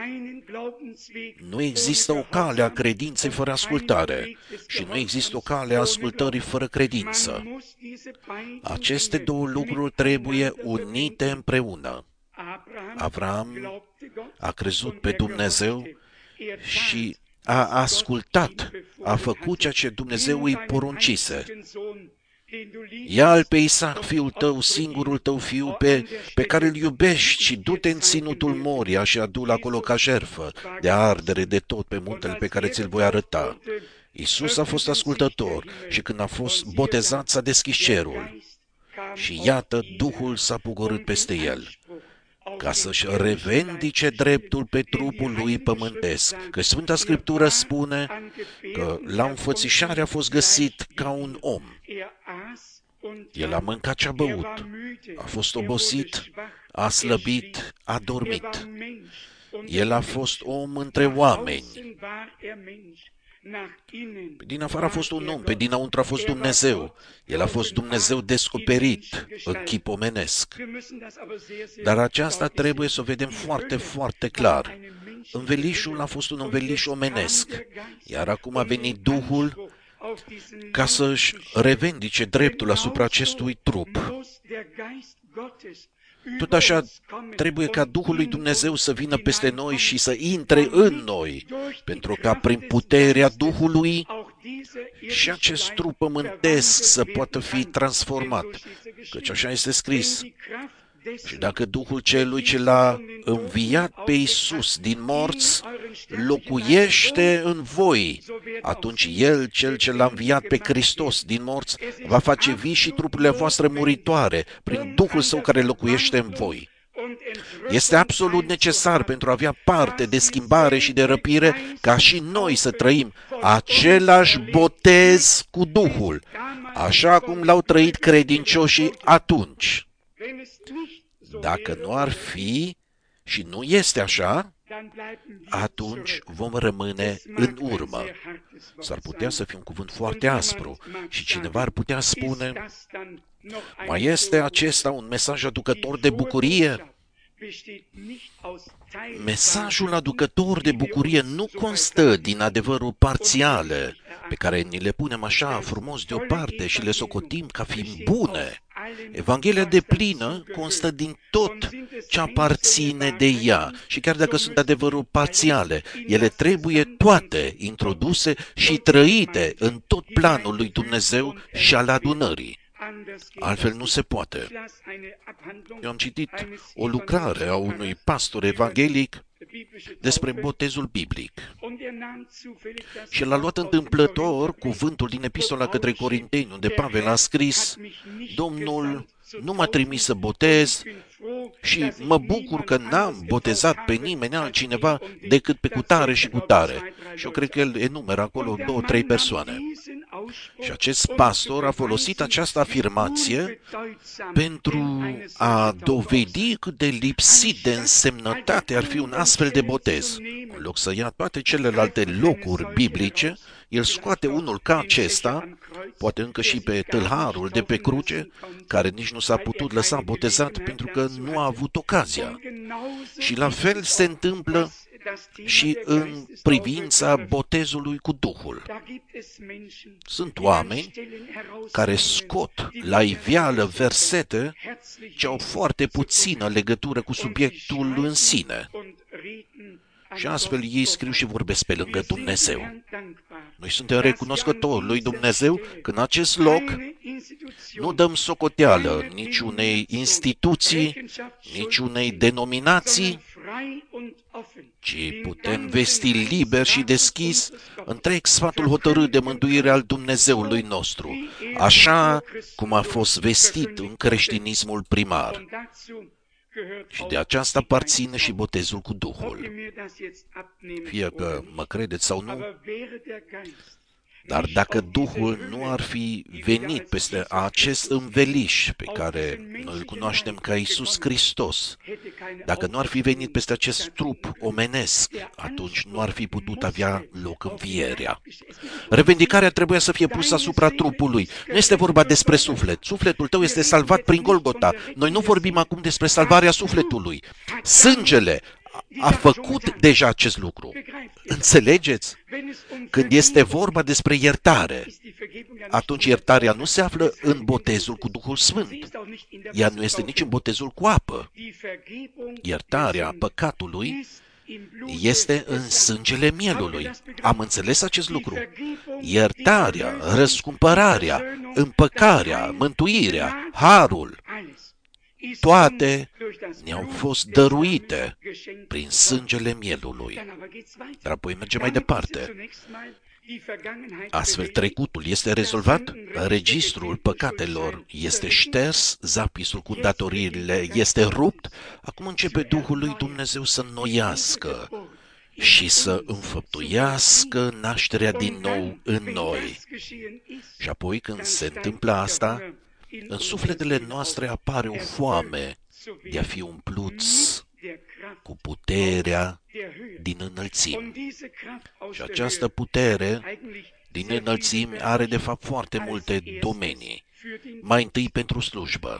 Nu există o cale a credinței fără ascultare și nu există o cale a ascultării fără credință. Aceste două lucruri trebuie unite împreună. Avram a crezut pe Dumnezeu și a ascultat, a făcut ceea ce Dumnezeu îi poruncise. Ia-l pe Isaac, fiul tău, singurul tău fiu, pe, pe care îl iubești, și du-te în ținutul Moria și adu-l acolo ca jertfă de ardere de tot pe muntele pe care ți-l voi arăta. Iisus a fost ascultător și când a fost botezat s-a deschis cerul. Și iată, Duhul s-a pogorât peste el, ca să-și revendice dreptul pe trupul lui pământesc. Că Sfânta Scriptură spune că la înfățișare a fost găsit ca un om. El a mâncat și a băut, a fost obosit, a slăbit, a dormit. El a fost om între oameni. Din afară a fost un om, pe dinăuntru a fost Dumnezeu. El a fost Dumnezeu descoperit în chip omenesc. Dar aceasta trebuie să o vedem foarte, foarte clar. Învelișul a fost un înveliș omenesc, iar acum a venit Duhul ca să-și revendice dreptul asupra acestui trup. Tot așa, trebuie ca Duhul lui Dumnezeu să vină peste noi și să intre în noi, pentru ca prin puterea Duhului și acest trup pământesc să poată fi transformat, căci așa este scris. Și dacă Duhul celui ce l-a înviat pe Iisus din morți locuiește în voi, atunci El, Cel ce l-a înviat pe Hristos din morți, va face vii și trupurile voastre muritoare prin Duhul Său care locuiește în voi. Este absolut necesar pentru a avea parte de schimbare și de răpire ca și noi să trăim același botez cu Duhul, așa cum l-au trăit credincioșii atunci. Dacă nu ar fi și nu este așa, atunci vom rămâne în urmă. S-ar putea să fie un cuvânt foarte aspru și cineva ar putea spune, mai este acesta un mesaj aducător de bucurie? Mesajul aducător de bucurie nu constă din adevăruri parțiale, pe care ni le punem așa frumos deoparte și le socotim ca fiind bune. Evanghelia deplină constă din tot ce aparține de ea și chiar dacă sunt adevăruri parțiale, ele trebuie toate introduse și trăite în tot planul lui Dumnezeu și al adunării. Altfel nu se poate. Eu am citit o lucrare a unui pastor evanghelic despre botezul biblic. Și l-a luat întâmplător cuvântul din epistola către Corinteni, unde Pavel a scris: Domnul nu m-a trimis să botez și mă bucur că n-am botezat pe nimeni altcineva decât pe cutare și cutare. Și eu cred că el enumeră acolo două, trei persoane. Și acest pastor a folosit această afirmație pentru a dovedi cât de lipsit de însemnătate ar fi un astfel de botez. În loc să ia toate celelalte locuri biblice, el scoate unul ca acesta, poate încă și pe tâlharul de pe cruce, care nici nu s-a putut lăsa botezat pentru că nu a avut ocazia. Și la fel se întâmplă și în privința botezului cu Duhul. Sunt oameni care scot la iveală versete ce au foarte puțină legătură cu subiectul în sine. Și astfel ei scriu și vorbesc pe lângă Dumnezeu. Noi suntem recunoscători lui Dumnezeu că în acest loc nu dăm socoteală niciunei instituții, niciunei denominații, ci putem vesti liber și deschis întreg sfatul hotărât de mântuire al Dumnezeului nostru, așa cum a fost vestit în creștinismul primar. Și de aceasta aparține și botezul cu Duhul. Fie că mă credeți sau nu, dar dacă Duhul nu ar fi venit peste acest înveliș pe care noi îl cunoaștem ca Iisus Hristos, dacă nu ar fi venit peste acest trup omenesc, atunci nu ar fi putut avea loc învierea. Revendicarea trebuia să fie pusă asupra trupului. Nu este vorba despre suflet. Sufletul tău este salvat prin Golgota. Noi nu vorbim acum despre salvarea sufletului. Sângele a făcut deja acest lucru. Înțelegeți? Când este vorba despre iertare, atunci iertarea nu se află în botezul cu Duhul Sfânt. Ea nu este nici în botezul cu apă. Iertarea păcatului este în sângele mielului. Am înțeles acest lucru. Iertarea, răscumpărarea, împăcarea, mântuirea, harul, toate ne-au fost dăruite prin sângele mielului. Dar apoi mergem mai departe. Astfel, trecutul este rezolvat, registrul păcatelor este șters, zapisul cu datoriile este rupt, acum începe Duhul lui Dumnezeu să înnoiască și să înfăptuiască nașterea din nou în noi. Și apoi, când se întâmplă asta, în sufletele noastre apare o foame de a fi umpluți cu puterea din înălțimi. Și această putere din înălțimi are de fapt foarte multe domenii. Mai întâi pentru slujbă.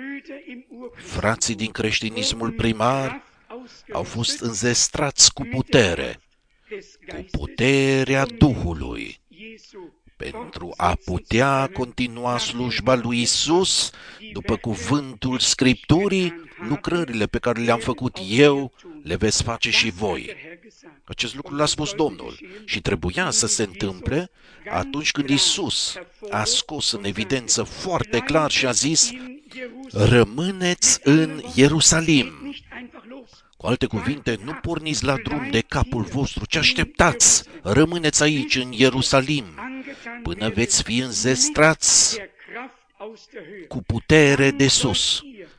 Frații din creștinismul primar au fost înzestrați cu putere, cu puterea Duhului, pentru a putea continua slujba lui Isus după cuvântul Scripturii, lucrările pe care le-am făcut eu, le veți face și voi. Acest lucru l-a spus Domnul și trebuia să se întâmple atunci când Isus a scos în evidență foarte clar și a zis: rămâneți în Ierusalim. Cu alte cuvinte, nu porniți la drum de capul vostru, ci așteptați, rămâneți aici în Ierusalim, până veți fi înzestrați cu putere de sus.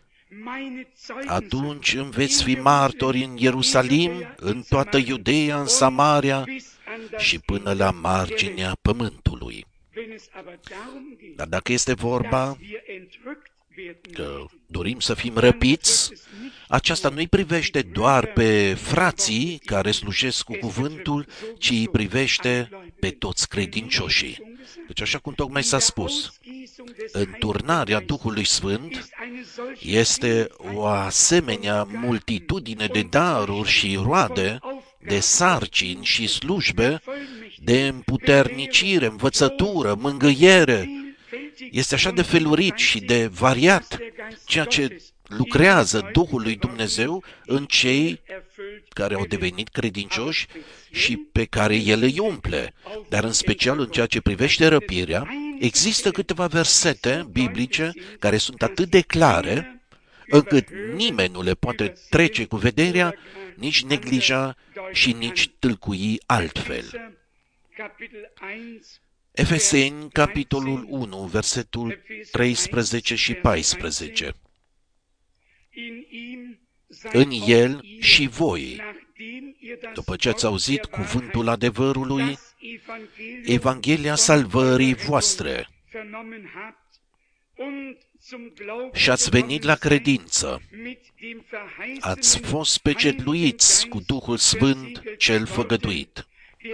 Atunci îmi veți fi martori în Ierusalim, în toată Iudeea, în Samaria și până la marginea pământului. Dar dacă este vorba că dorim să fim răpiți, aceasta nu îi privește doar pe frații care slujesc cu cuvântul, ci îi privește pe toți credincioșii. Deci, așa cum tocmai s-a spus, înturnarea Duhului Sfânt este o asemenea multitudine de daruri și roade, de sarcini și slujbe, de împuternicire, învățătură, mângâiere. Este așa de felurit și de variat ceea ce lucrează Duhul lui Dumnezeu în cei care au devenit credincioși și pe care El îi umple. Dar în special în ceea ce privește răpirea, există câteva versete biblice care sunt atât de clare încât nimeni nu le poate trece cu vederea nici neglija și nici tâlcui altfel. Efeseni, capitolul unu, versetul treisprezece și paisprezece. În El și voi, după ce ați auzit cuvântul adevărului, Evanghelia salvării voastre, și ați venit la credință, ați fost pecetluiți cu Duhul Sfânt cel făgăduit,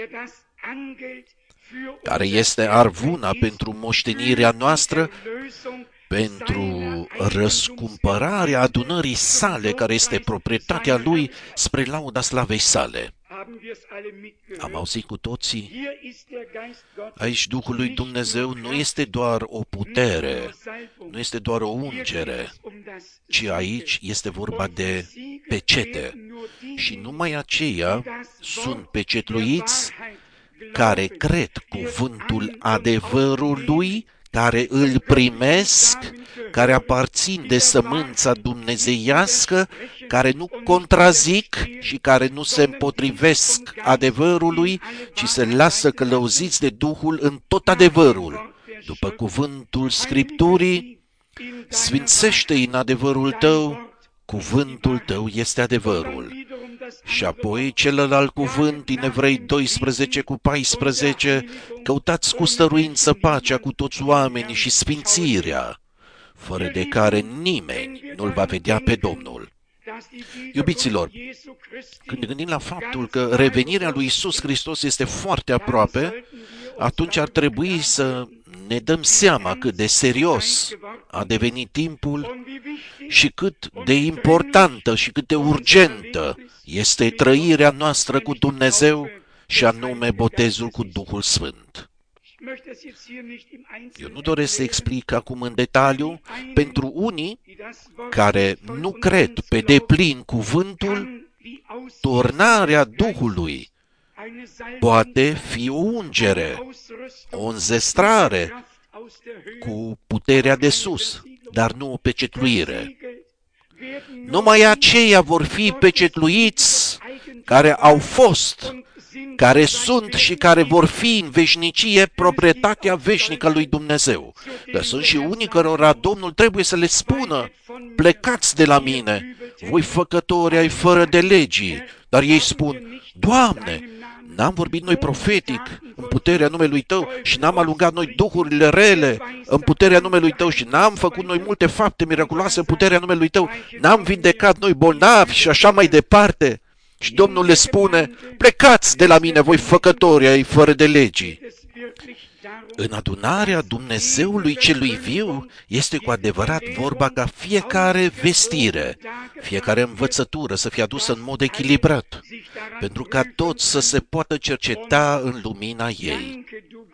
care este arvuna pentru moștenirea noastră, pentru răscumpărarea adunării sale, care este proprietatea Lui, spre lauda slavei sale. Am auzit cu toții? Aici Duhul lui Dumnezeu nu este doar o putere, nu este doar o ungere, ci aici este vorba de pecete. Și numai aceia sunt pecetluiți care cred cuvântul adevărului, care îl primesc, care aparțin de sămânța dumnezeiască, care nu contrazic și care nu se împotrivesc adevărului, ci se lasă călăuziți de Duhul în tot adevărul. După cuvântul Scripturii, sfințește-i în adevărul tău, cuvântul tău este adevărul. Și apoi celălalt cuvânt din Evrei doisprezece cu paisprezece, căutați cu stăruință pacea cu toți oamenii și sfințirea, fără de care nimeni nu-L va vedea pe Domnul. Iubiților, când ne gândim la faptul că revenirea lui Iisus Hristos este foarte aproape, atunci ar trebui să ne dăm seama cât de serios a devenit timpul și cât de importantă și cât de urgentă este trăirea noastră cu Dumnezeu și anume botezul cu Duhul Sfânt. Eu nu doresc să explic acum în detaliu. Pentru unii care nu cred pe deplin cuvântul, turnarea Duhului poate fi o ungere, o înzestrare cu puterea de sus, dar nu o pecetluire. Numai aceia vor fi pecetluiți care au fost, care sunt și care vor fi în veșnicie proprietatea veșnică lui Dumnezeu. Dar sunt și unii cărora Domnul trebuie să le spună: plecați de la mine, voi făcători ai fără de legii. Dar ei spun: Doamne, n-am vorbit noi profetic în puterea numelui Tău și n-am alungat noi duhurile rele în puterea numelui Tău și n-am făcut noi multe fapte miraculoase în puterea numelui Tău, n-am vindecat noi bolnavi și așa mai departe. Și Domnul le spune: plecați de la mine, voi făcători ai fără de legii. În adunarea Dumnezeului celui viu este cu adevărat vorba ca fiecare vestire, fiecare învățătură să fie adusă în mod echilibrat, pentru ca toți să se poată cerceta în lumina ei.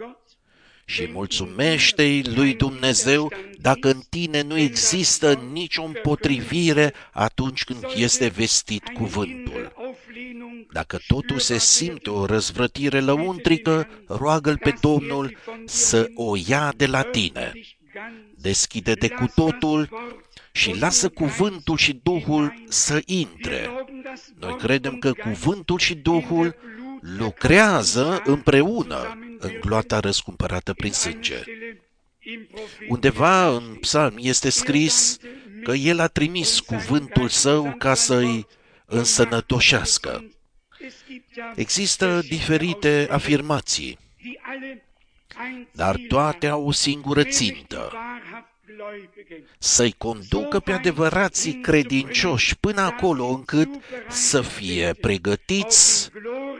Și mulțumește-i lui Dumnezeu dacă în tine nu există nicio împotrivire atunci când este vestit cuvântul. Dacă totul se simte o răzvrătire lăuntrică, roagă-L pe Domnul să o ia de la tine. Deschide-te cu totul și lasă cuvântul și Duhul să intre. Noi credem că cuvântul și Duhul lucrează împreună în gloata răscumpărată prin sânge. Undeva în psalm este scris că El a trimis cuvântul Său ca să-i însănătoșească. Există diferite afirmații, dar toate au o singură țintă: să-i conducă pe adevărații credincioși până acolo încât să fie pregătiți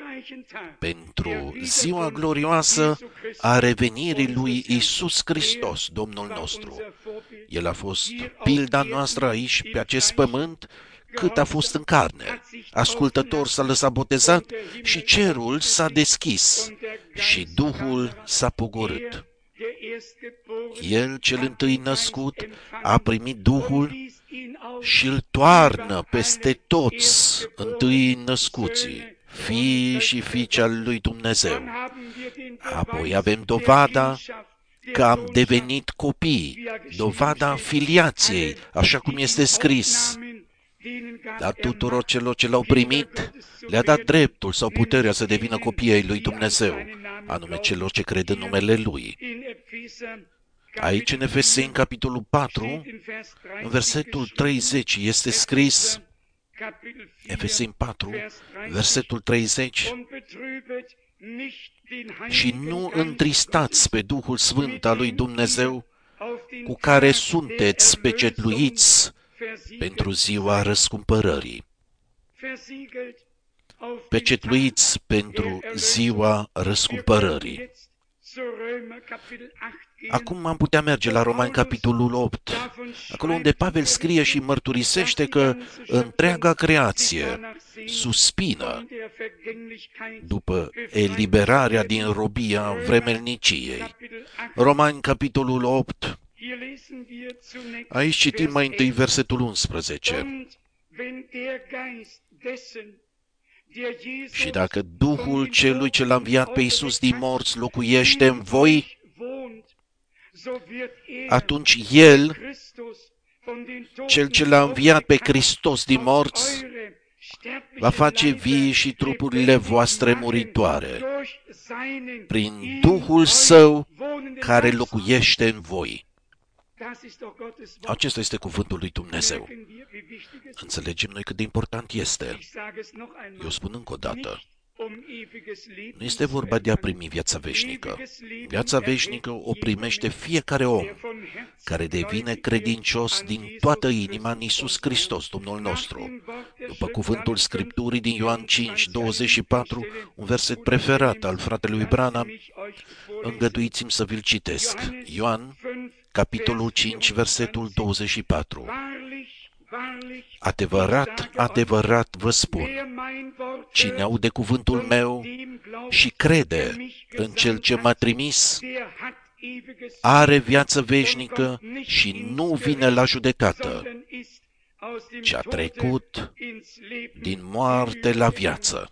pentru ziua glorioasă a revenirii lui Iisus Hristos, Domnul nostru. El a fost pilda noastră aici, pe acest pământ, cât a fost în carne. Ascultător s-a lăsat botezat și cerul s-a deschis și Duhul s-a pogorât. El, cel întâi născut, a primit Duhul și îl toarnă peste toți întâi născuții, fii și fiice al lui Dumnezeu. Apoi avem dovada că am devenit copii, dovada filiației, așa cum este scris: Dar tuturor celor ce l-au primit, le-a dat dreptul sau puterea să devină copii ai lui Dumnezeu, anume celor ce cred în numele Lui. Aici, în Efeseni, capitolul patru, în versetul treizeci, este scris, Efeseni patru, versetul treizeci, și nu întristați pe Duhul Sfânt al lui Dumnezeu, cu care sunteți pecetluiți pentru ziua răscumpărării. Pecetluiți pentru ziua răscumpărării. Acum am putea merge la Romani, capitolul opt, acolo unde Pavel scrie și mărturisește că întreaga creație suspină după eliberarea din robia vremelniciei. Romani, capitolul opt, aici citim mai întâi versetul unsprezece. Și dacă Duhul celui ce l-a înviat pe Iisus din morți locuiește în voi, atunci El, Cel ce l-a înviat pe Hristos din morți, va face vii și trupurile voastre muritoare, prin Duhul Său care locuiește în voi. Acesta este cuvântul lui Dumnezeu. Înțelegem noi cât de important este. Eu spun încă o dată, nu este vorba de a primi viața veșnică. Viața veșnică o primește fiecare om care devine credincios din toată inima în Iisus Hristos, Domnul nostru. După cuvântul Scripturii din Ioan cinci, douăzeci și patru, un verset preferat al fratelui Branham, îngăduiți-mi să vi-l citesc. Ioan, capitolul cinci, versetul douăzeci și patru. Adevărat, adevărat vă spun, cine aude cuvântul meu și crede în Cel ce m-a trimis, are viață veșnică și nu vine la judecată, ci a trecut din moarte la viață.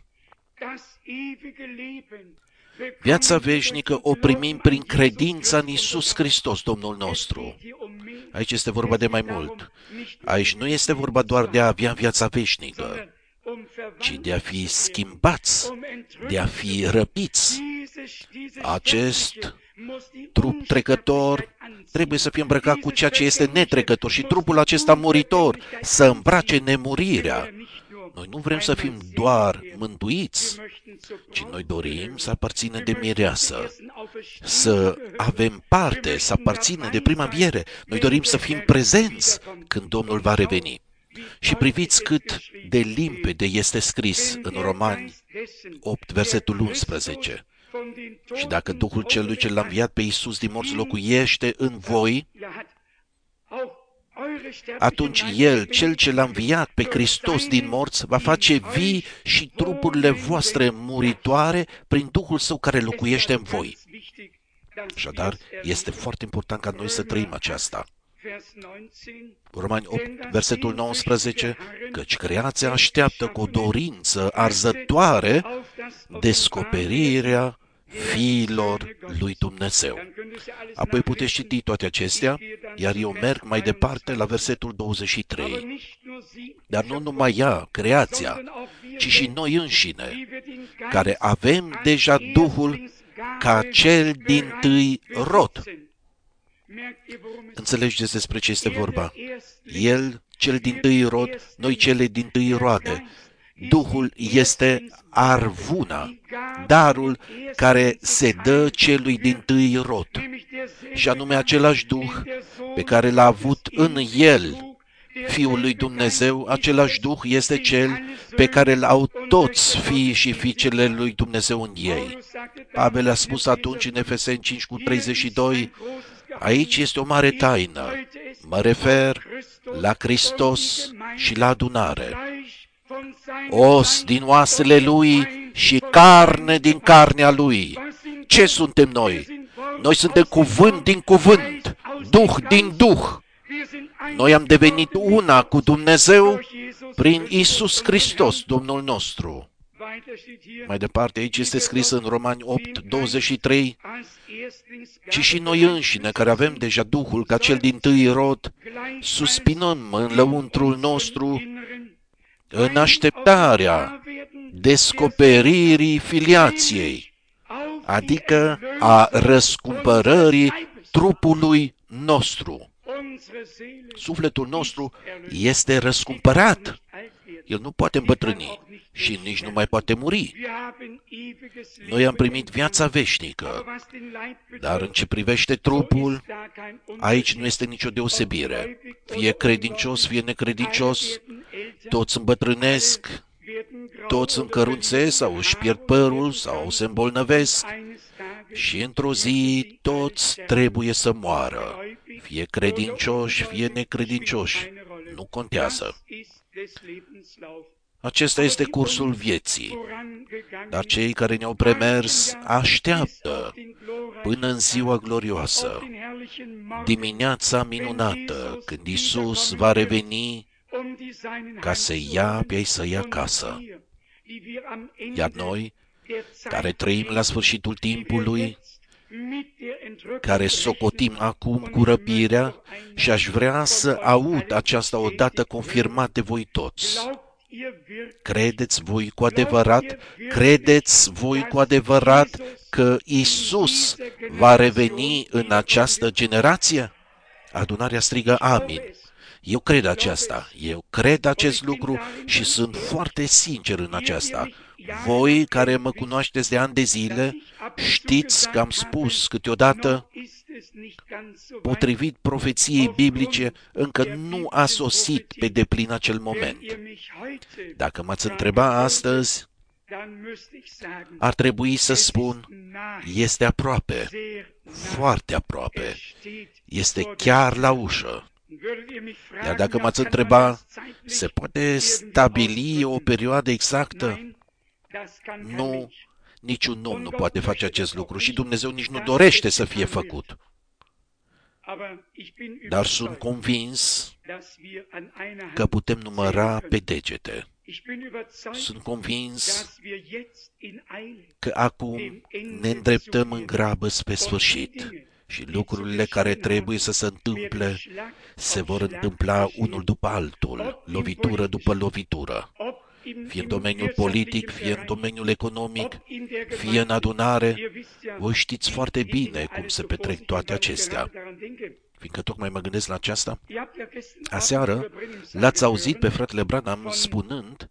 Viața veșnică o primim prin credința în Iisus Hristos, Domnul nostru. Aici este vorba de mai mult. Aici nu este vorba doar de a avea viața veșnică, ci de a fi schimbați, de a fi răpiți. Acest trup trecător trebuie să fie îmbrăcat cu ceea ce este netrecător și trupul acesta muritor să îmbrace nemurirea. Noi nu vrem să fim doar mântuiți, ci noi dorim să aparținem de mireasă, să avem parte, să aparținem de prima înviere. Noi dorim să fim prezenți când Domnul va reveni. Și priviți cât de limpede este scris în Romani opt, versetul unsprezece. Și dacă Duhul celui ce l-a înviat pe Iisus din morți locuiește în voi, atunci El, Cel ce l-a înviat pe Hristos din morți, va face vii și trupurile voastre muritoare prin Duhul Său care locuiește în voi. Așadar, este foarte important ca noi să trăim aceasta. Romani opt, versetul nouăsprezece, căci creația așteaptă cu o dorință arzătoare descoperirea fiilor lui Dumnezeu. Apoi puteți citi toate acestea, iar eu merg mai departe la versetul douăzeci și trei. Dar nu numai ea, creația, ci și noi înșine, care avem deja Duhul ca cel dintâi rod. Înțelegeți despre ce este vorba? El, cel dintâi rod, noi cele dintâi roade. Duhul este arvuna, darul care se dă celui dintâi rod, și anume același Duh pe care l-a avut în el Fiul lui Dumnezeu, același Duh este cel pe care îl au toți fiii și fiicele lui Dumnezeu în ei. Pavel a spus atunci în Efeseni cinci cu treizeci și doi, aici este o mare taină, mă refer la Hristos și la adunare. Os din oasele Lui și carne din carnea Lui. Ce suntem noi? Noi suntem cuvânt din cuvânt, Duh din Duh. Noi am devenit una cu Dumnezeu prin Iisus Hristos, Domnul nostru. Mai departe, aici este scris în Romani opt, douăzeci și trei, ci și noi înșine, care avem deja Duhul ca cel dintâi rod, suspinăm în lăuntrul nostru în așteptarea descoperirii filiației, adică a răscumpărării trupului nostru. Sufletul nostru este răscumpărat. El nu poate îmbătrâni și nici nu mai poate muri. Noi am primit viața veșnică, dar în ce privește trupul, aici nu este nicio deosebire. Fie credincios, fie necredincios, toți îmbătrânesc, toți încărunțesc sau își pierd părul sau se îmbolnăvesc și într-o zi toți trebuie să moară, fie credincioși, fie necredincioși, nu contează. Acesta este cursul vieții, dar cei care ne-au premers așteaptă până în ziua glorioasă, dimineața minunată, când Iisus va reveni ca să ia pe ei să ia acasă. Iar noi, care trăim la sfârșitul timpului, care socotim acum cu răpirea, și aș vrea să aud aceasta odată confirmat de voi toți. Credeți voi cu adevărat, credeți voi cu adevărat că Iisus va reveni în această generație? Adunarea strigă amin. Eu cred aceasta, eu cred acest lucru și sunt foarte sincer în aceasta. Voi care mă cunoașteți de ani de zile, știți că am spus câteodată, potrivit profeției biblice, încă nu a sosit pe deplin acel moment. Dacă m-ați întreba astăzi, ar trebui să spun, este aproape, foarte aproape, este chiar la ușă. Iar dacă m-ați întreba, se poate stabili o perioadă exactă? Nu, niciun om nu poate face acest lucru și Dumnezeu nici nu dorește să fie făcut. Dar sunt convins că putem număra pe degete. Sunt convins că acum ne îndreptăm în grabă spre sfârșit și lucrurile care trebuie să se întâmple se vor întâmpla unul după altul, lovitură după lovitură. Fie în domeniul politic, fie în domeniul economic, fie în adunare, voi știți foarte bine cum se petrec toate acestea. Fiindcă tocmai mă gândesc la aceasta, aseară l-ați auzit pe fratele Branham spunând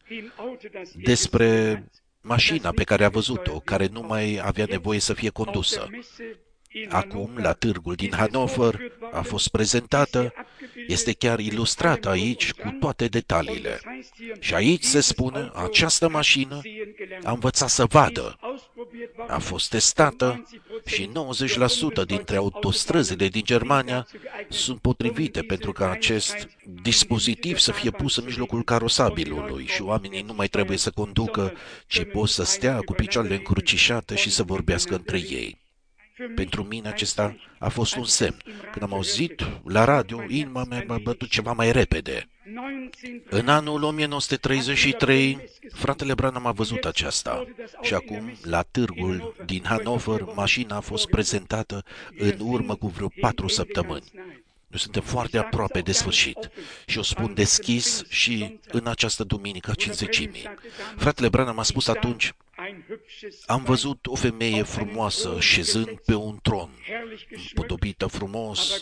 despre mașina pe care a văzut-o, care nu mai avea nevoie să fie condusă. Acum, la târgul din Hannover, a fost prezentată, este chiar ilustrată aici cu toate detaliile. Și aici se spune, această mașină a învățat să vadă, a fost testată și nouăzeci la sută dintre autostrăzile din Germania sunt potrivite pentru ca acest dispozitiv să fie pus în mijlocul carosabilului și oamenii nu mai trebuie să conducă, ci pot să stea cu picioarele încrucișate și să vorbească între ei. Pentru mine acesta a fost un semn. Când am auzit la radio, inima mea m-a bătut ceva mai repede. În anul o mie nouă sute treizeci și trei, fratele Branham a văzut aceasta și acum, la târgul din Hannover, mașina a fost prezentată în urmă cu vreo patru săptămâni. Noi suntem foarte aproape de sfârșit și o spun deschis și în această duminică a Cincizecimii. Fratele Branham a spus atunci, am văzut o femeie frumoasă șezând pe un tron, împodobită frumos,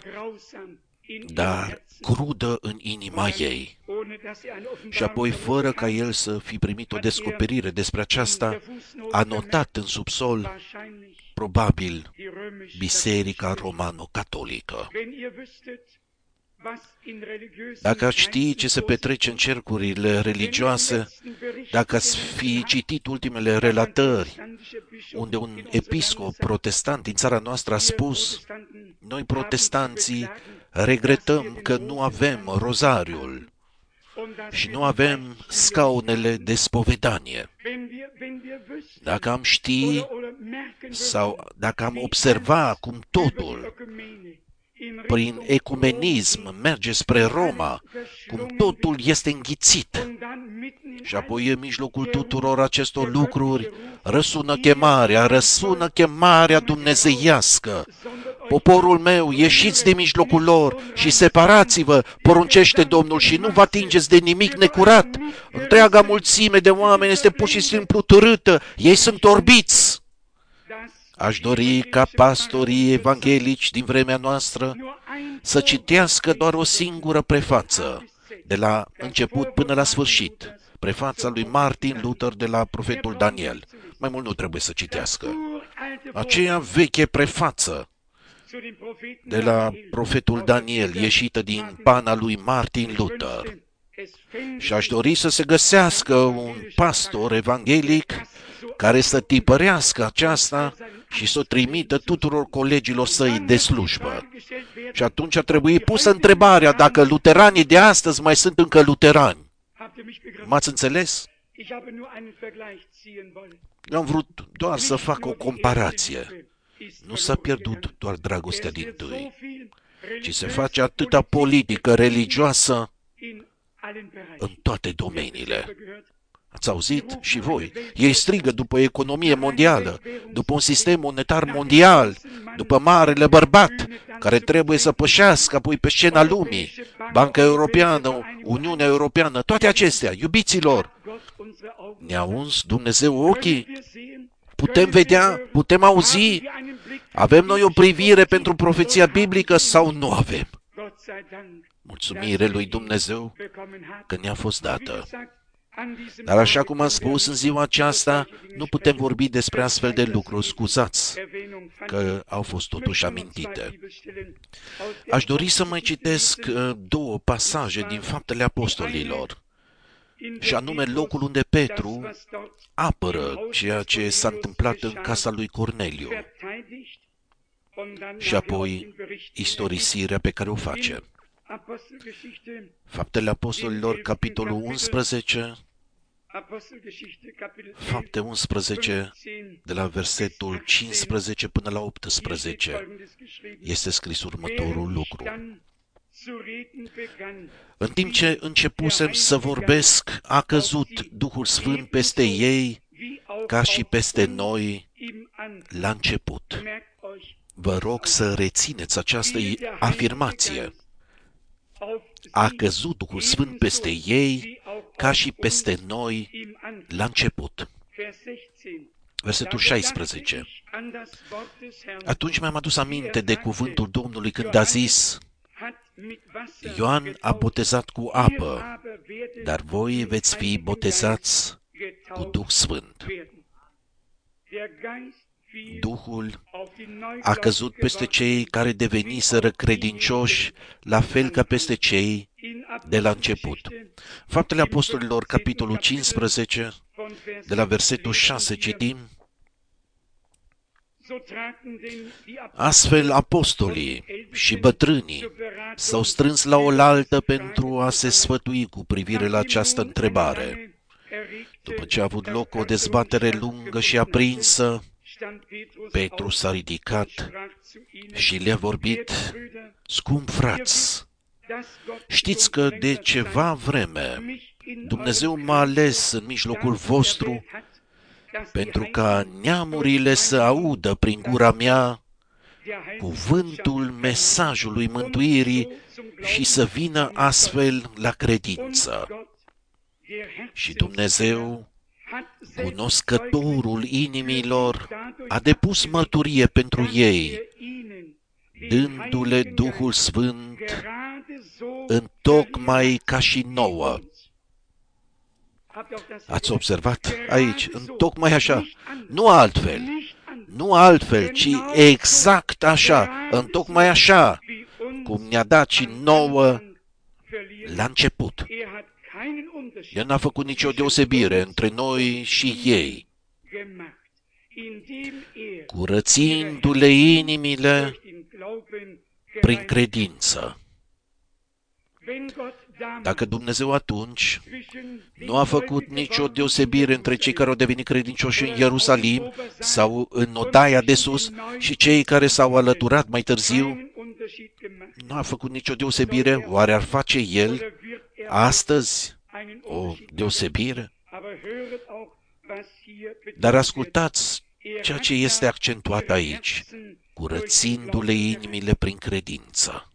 dar crudă în inima ei. Și apoi, fără ca el să fi primit o descoperire despre aceasta, a notat în subsol, probabil, Biserica Romano-Catolică. Dacă ați ști ce se petrece în cercurile religioase, dacă ați fi citit ultimele relatări, unde un episcop protestant din țara noastră a spus, noi protestanții regretăm că nu avem rozariul și nu avem scaunele de spovedanie. Dacă am ști sau dacă am observa cum totul prin ecumenism merge spre Roma, cum totul este înghițit Și apoi, în mijlocul tuturor acestor lucruri, răsună chemarea, răsună chemarea dumnezeiască. Poporul meu, ieșiți de mijlocul lor și separați-vă, poruncește Domnul, și nu vă atingeți de nimic necurat. Întreaga mulțime de oameni este pur și simplu târâtă, ei sunt orbiți. Aș dori ca pastorii evanghelici din vremea noastră să citească doar o singură prefață, de la început până la sfârșit, prefața lui Martin Luther de la profetul Daniel. Mai mult nu trebuie să citească. Aceea veche prefață de la profetul Daniel, ieșită din pana lui Martin Luther. Și aș dori să se găsească un pastor evanghelic care să tipărească aceasta și să o trimită tuturor colegilor săi de slujbă. Și atunci ar trebui pusă întrebarea dacă luteranii de astăzi mai sunt încă luterani. M-ați înțeles? Eu am vrut doar să fac o comparație. Nu s-a pierdut doar dragostea dintâi, ci se face atâta politică religioasă în toate domeniile. Ați auzit și voi? Ei strigă după economie mondială, după un sistem monetar mondial, după marele bărbat care trebuie să pășească apoi pe scena lumii, Banca Europeană, Uniunea Europeană, toate acestea, iubiților. Ne-a uns Dumnezeu ochii? Putem vedea, putem auzi, avem noi o privire pentru profeția biblică sau nu avem? Mulțumire lui Dumnezeu că ne-a fost dată. Dar așa cum am spus, în ziua aceasta nu putem vorbi despre astfel de lucruri, scuzați că au fost totuși amintite. Aș dori să mai citesc două pasaje din Faptele Apostolilor, și anume locul unde Petru apără ceea ce s-a întâmplat în casa lui Corneliu și apoi istorisirea pe care o face. Faptele Apostolilor, capitolul unsprezece, Fapte unsprezece, de la versetul cincisprezece până la optsprezece, este scris următorul lucru. În timp ce începusem să vorbesc, a căzut Duhul Sfânt peste ei, ca și peste noi la început. Vă rog să rețineți această afirmație. A căzut Duhul Sfânt peste ei, ca și peste noi la început. Versetul șaisprezece. Atunci mi-am adus aminte de cuvântul Domnului când a zis: Ioan a botezat cu apă, dar voi veți fi botezați cu Duh Sfânt. Duhul a căzut peste cei care deveniseră credincioși, la fel ca peste cei de la început. Faptele Apostolilor, capitolul cincisprezece, de la versetul șase, citim: Astfel apostolii și bătrânii s-au strâns la oaltă pentru a se sfătui cu privire la această întrebare. După ce a avut loc o dezbatere lungă și aprinsă, Petru s-a ridicat și le-a vorbit: Scump frați, știți că de ceva vreme Dumnezeu m-a ales în mijlocul vostru pentru ca neamurile să audă prin gura mea cuvântul mesajului mântuirii și să vină astfel la credință. Și Dumnezeu, cunoscătorul inimilor, a depus mărturie pentru ei, dându-le Duhul Sfânt întocmai ca și nouă. Ați observat aici, întocmai așa, nu altfel, nu altfel, ci exact așa, întocmai așa, cum ne-a dat și nouă la început. El n-a făcut nicio deosebire între noi și ei, curățindu-le inimile prin credință. Dacă Dumnezeu atunci nu a făcut nicio deosebire între cei care au devenit credincioși în Ierusalim sau în odaia de sus și cei care s-au alăturat mai târziu, nu a făcut nicio deosebire, oare ar face El astăzi o deosebire? Dar ascultați ceea ce este accentuat aici, curățindu-le inimile prin credință.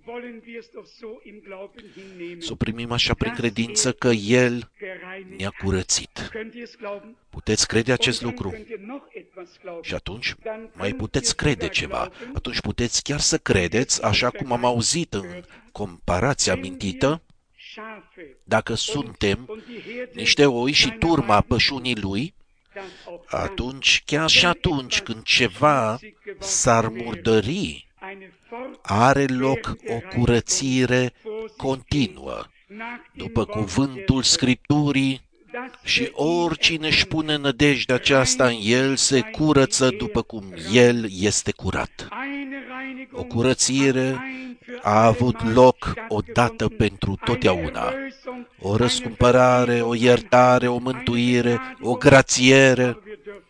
Să o primim așa prin credință că El ne-a curățit. Puteți crede acest lucru? Și atunci mai puteți crede ceva. Atunci puteți chiar să credeți, așa cum am auzit în comparația amintită, dacă suntem niște oi și turma pășunii Lui, atunci, chiar și atunci când ceva s-ar murdări, are loc o curățire continuă, după cuvântul Scripturii, și oricine își pune nădejdea aceasta în El se curăță după cum El este curat. O curățire a avut loc odată pentru totdeauna. O răscumpărare, o iertare, o mântuire, o grațiere.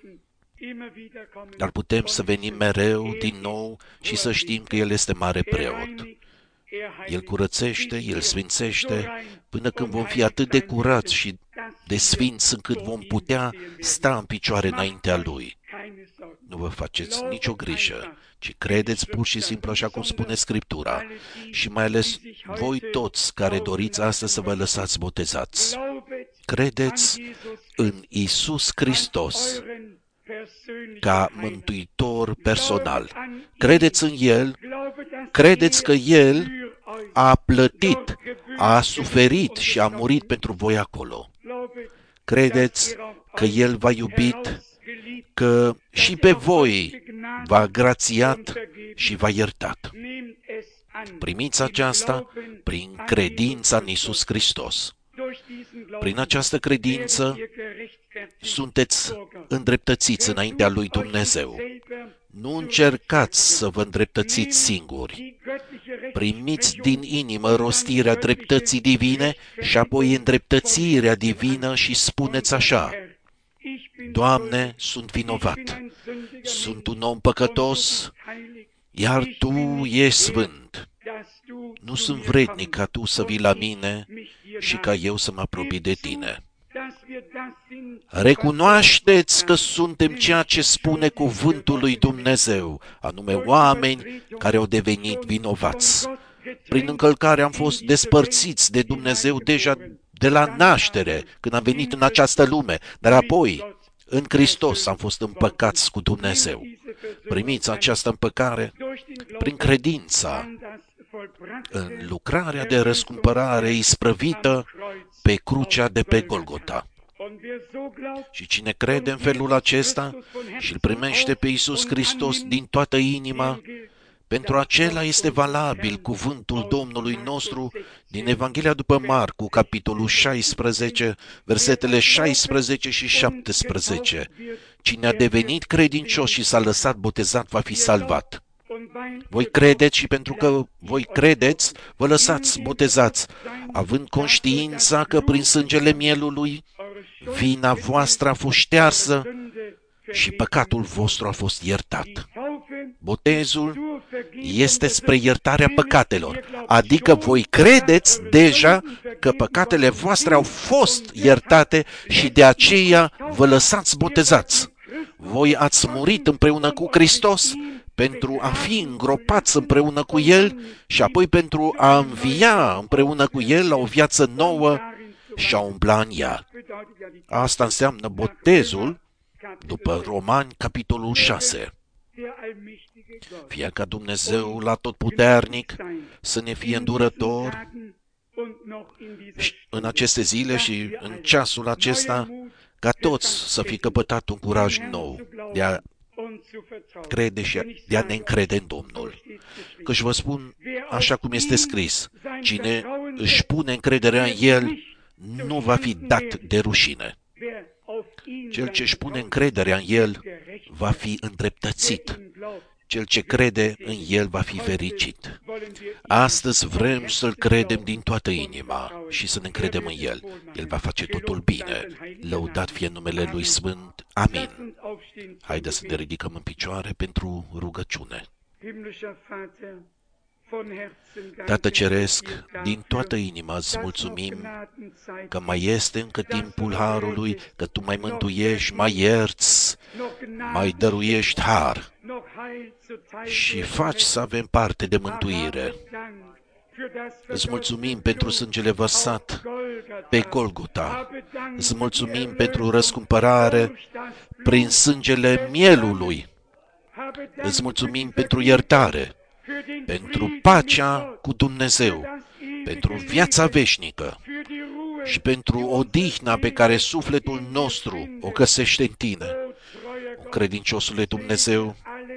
Dar putem să venim mereu din nou și să știm că El este mare preot. El curățește, El sfințește, până când vom fi atât de curați și de sfinți încât vom putea sta în picioare înaintea Lui. Nu vă faceți nicio grijă, ci credeți pur și simplu așa cum spune Scriptura. Și mai ales voi toți care doriți astăzi să vă lăsați botezați. Credeți în Iisus Hristos ca mântuitor personal. Credeți în El, credeți că El a plătit, a suferit și a murit pentru voi acolo. Credeți că El v-a iubit, că și pe voi v-a grațiat și v-a iertat. Primiți aceasta prin credința în Iisus Hristos. Prin această credință sunteți îndreptățiți înaintea lui Dumnezeu. Nu încercați să vă îndreptățiți singuri. Primiți din inimă rostirea dreptății divine și apoi îndreptățirea divină și spuneți așa: Doamne, sunt vinovat, sunt un om păcătos, iar Tu ești sfânt. Nu sunt vrednic ca Tu să vii la mine și ca eu să mă apropii de Tine. Recunoașteți că suntem ceea ce spune cuvântul lui Dumnezeu, anume oameni care au devenit vinovați. Prin încălcare am fost despărțiți de Dumnezeu deja de la naștere, când am venit în această lume, dar apoi, în Hristos, am fost împăcați cu Dumnezeu. Primiți această împăcare prin credința în lucrarea de răscumpărare isprăvită pe crucea de pe Golgota. Și cine crede în felul acesta și îl primește pe Iisus Hristos din toată inima, pentru acela este valabil cuvântul Domnului nostru din Evanghelia după Marcu, capitolul șaisprezece, versetele șaisprezece și șaptesprezece. Cine a devenit credincios și s-a lăsat botezat va fi salvat. Voi credeți și pentru că voi credeți, vă lăsați botezați, având conștiința că prin sângele mielului vina voastră a fost ștearsă și păcatul vostru a fost iertat. Botezul este spre iertarea păcatelor, adică voi credeți deja că păcatele voastre au fost iertate și de aceea vă lăsați botezați. Voi ați murit împreună cu Hristos pentru a fi îngropați împreună cu El și apoi pentru a învia împreună cu El la o viață nouă și a umbla în ea. Asta înseamnă botezul după Romani, capitolul șase. Fie ca Dumnezeu la Atotputernic să ne fie îndurător în aceste zile și în ceasul acesta, ca toți să fi căpătat un curaj nou de a crede și de a ne încrede în Domnul. Căci vă spun, așa cum este scris, cine își pune încrederea în El nu va fi dat de rușine. Cel ce își pune încrederea în El va fi îndreptățit. Cel ce crede în El va fi fericit. Astăzi vrem să-L credem din toată inima și să ne încredem în El. El va face totul bine. Lăudat fie numele Lui Sfânt. Amin. Haideți să ne ridicăm în picioare pentru rugăciune. Tată Ceresc, din toată inima îți mulțumim că mai este încă timpul harului, că Tu mai mântuiești, mai ierți, mai dăruiești har și faci să avem parte de mântuire. Îți mulțumim pentru sângele vărsat pe Golgota. Îți mulțumim pentru răscumpărare prin sângele mielului. Îți mulțumim pentru iertare, pentru pacea cu Dumnezeu, pentru viața veșnică și pentru odihna pe care sufletul nostru o găsește în Tine. Credinciosule Dumnezeu,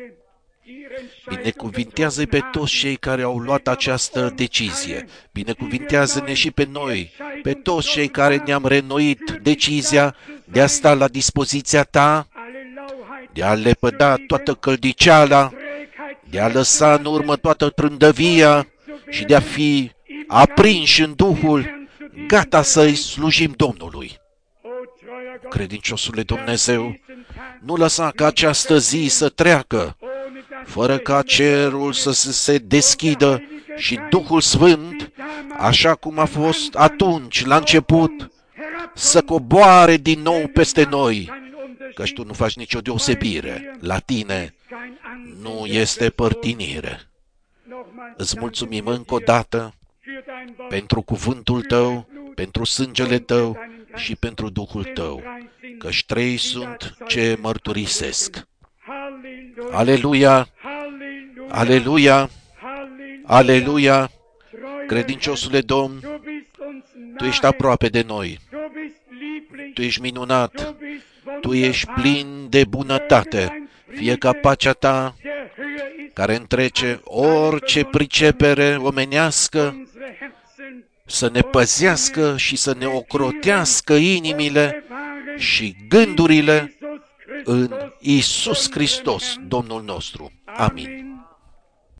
binecuvintează-i pe toți cei care au luat această decizie. Binecuvintează-ne și pe noi, pe toți cei care ne-am reînnoit decizia de a sta la dispoziția Ta, de a lepăda toată căldiceala, de a lăsa în urmă toată trândăvia și de a fi aprinși în Duhul, gata să-i slujim Domnului. Credinciosule Dumnezeu, nu lăsa ca această zi să treacă, fără ca cerul să se deschidă și Duhul Sfânt, așa cum a fost atunci, la început, să coboare din nou peste noi, căci Tu nu faci nicio deosebire. La Tine nu este părtinire. Îți mulțumim încă o dată pentru cuvântul Tău, pentru sângele Tău și pentru Duhul Tău, căci trei sunt ce mărturisesc. Aleluia! Aleluia! Aleluia! Credinciosule Domn, Tu ești aproape de noi. Tu ești minunat. Tu ești plin de bunătate. Fie ca pacea Ta, care întrece orice pricepere omenească, să ne păzească și să ne ocrotească inimile și gândurile în Iisus Hristos, Domnul nostru. Amin.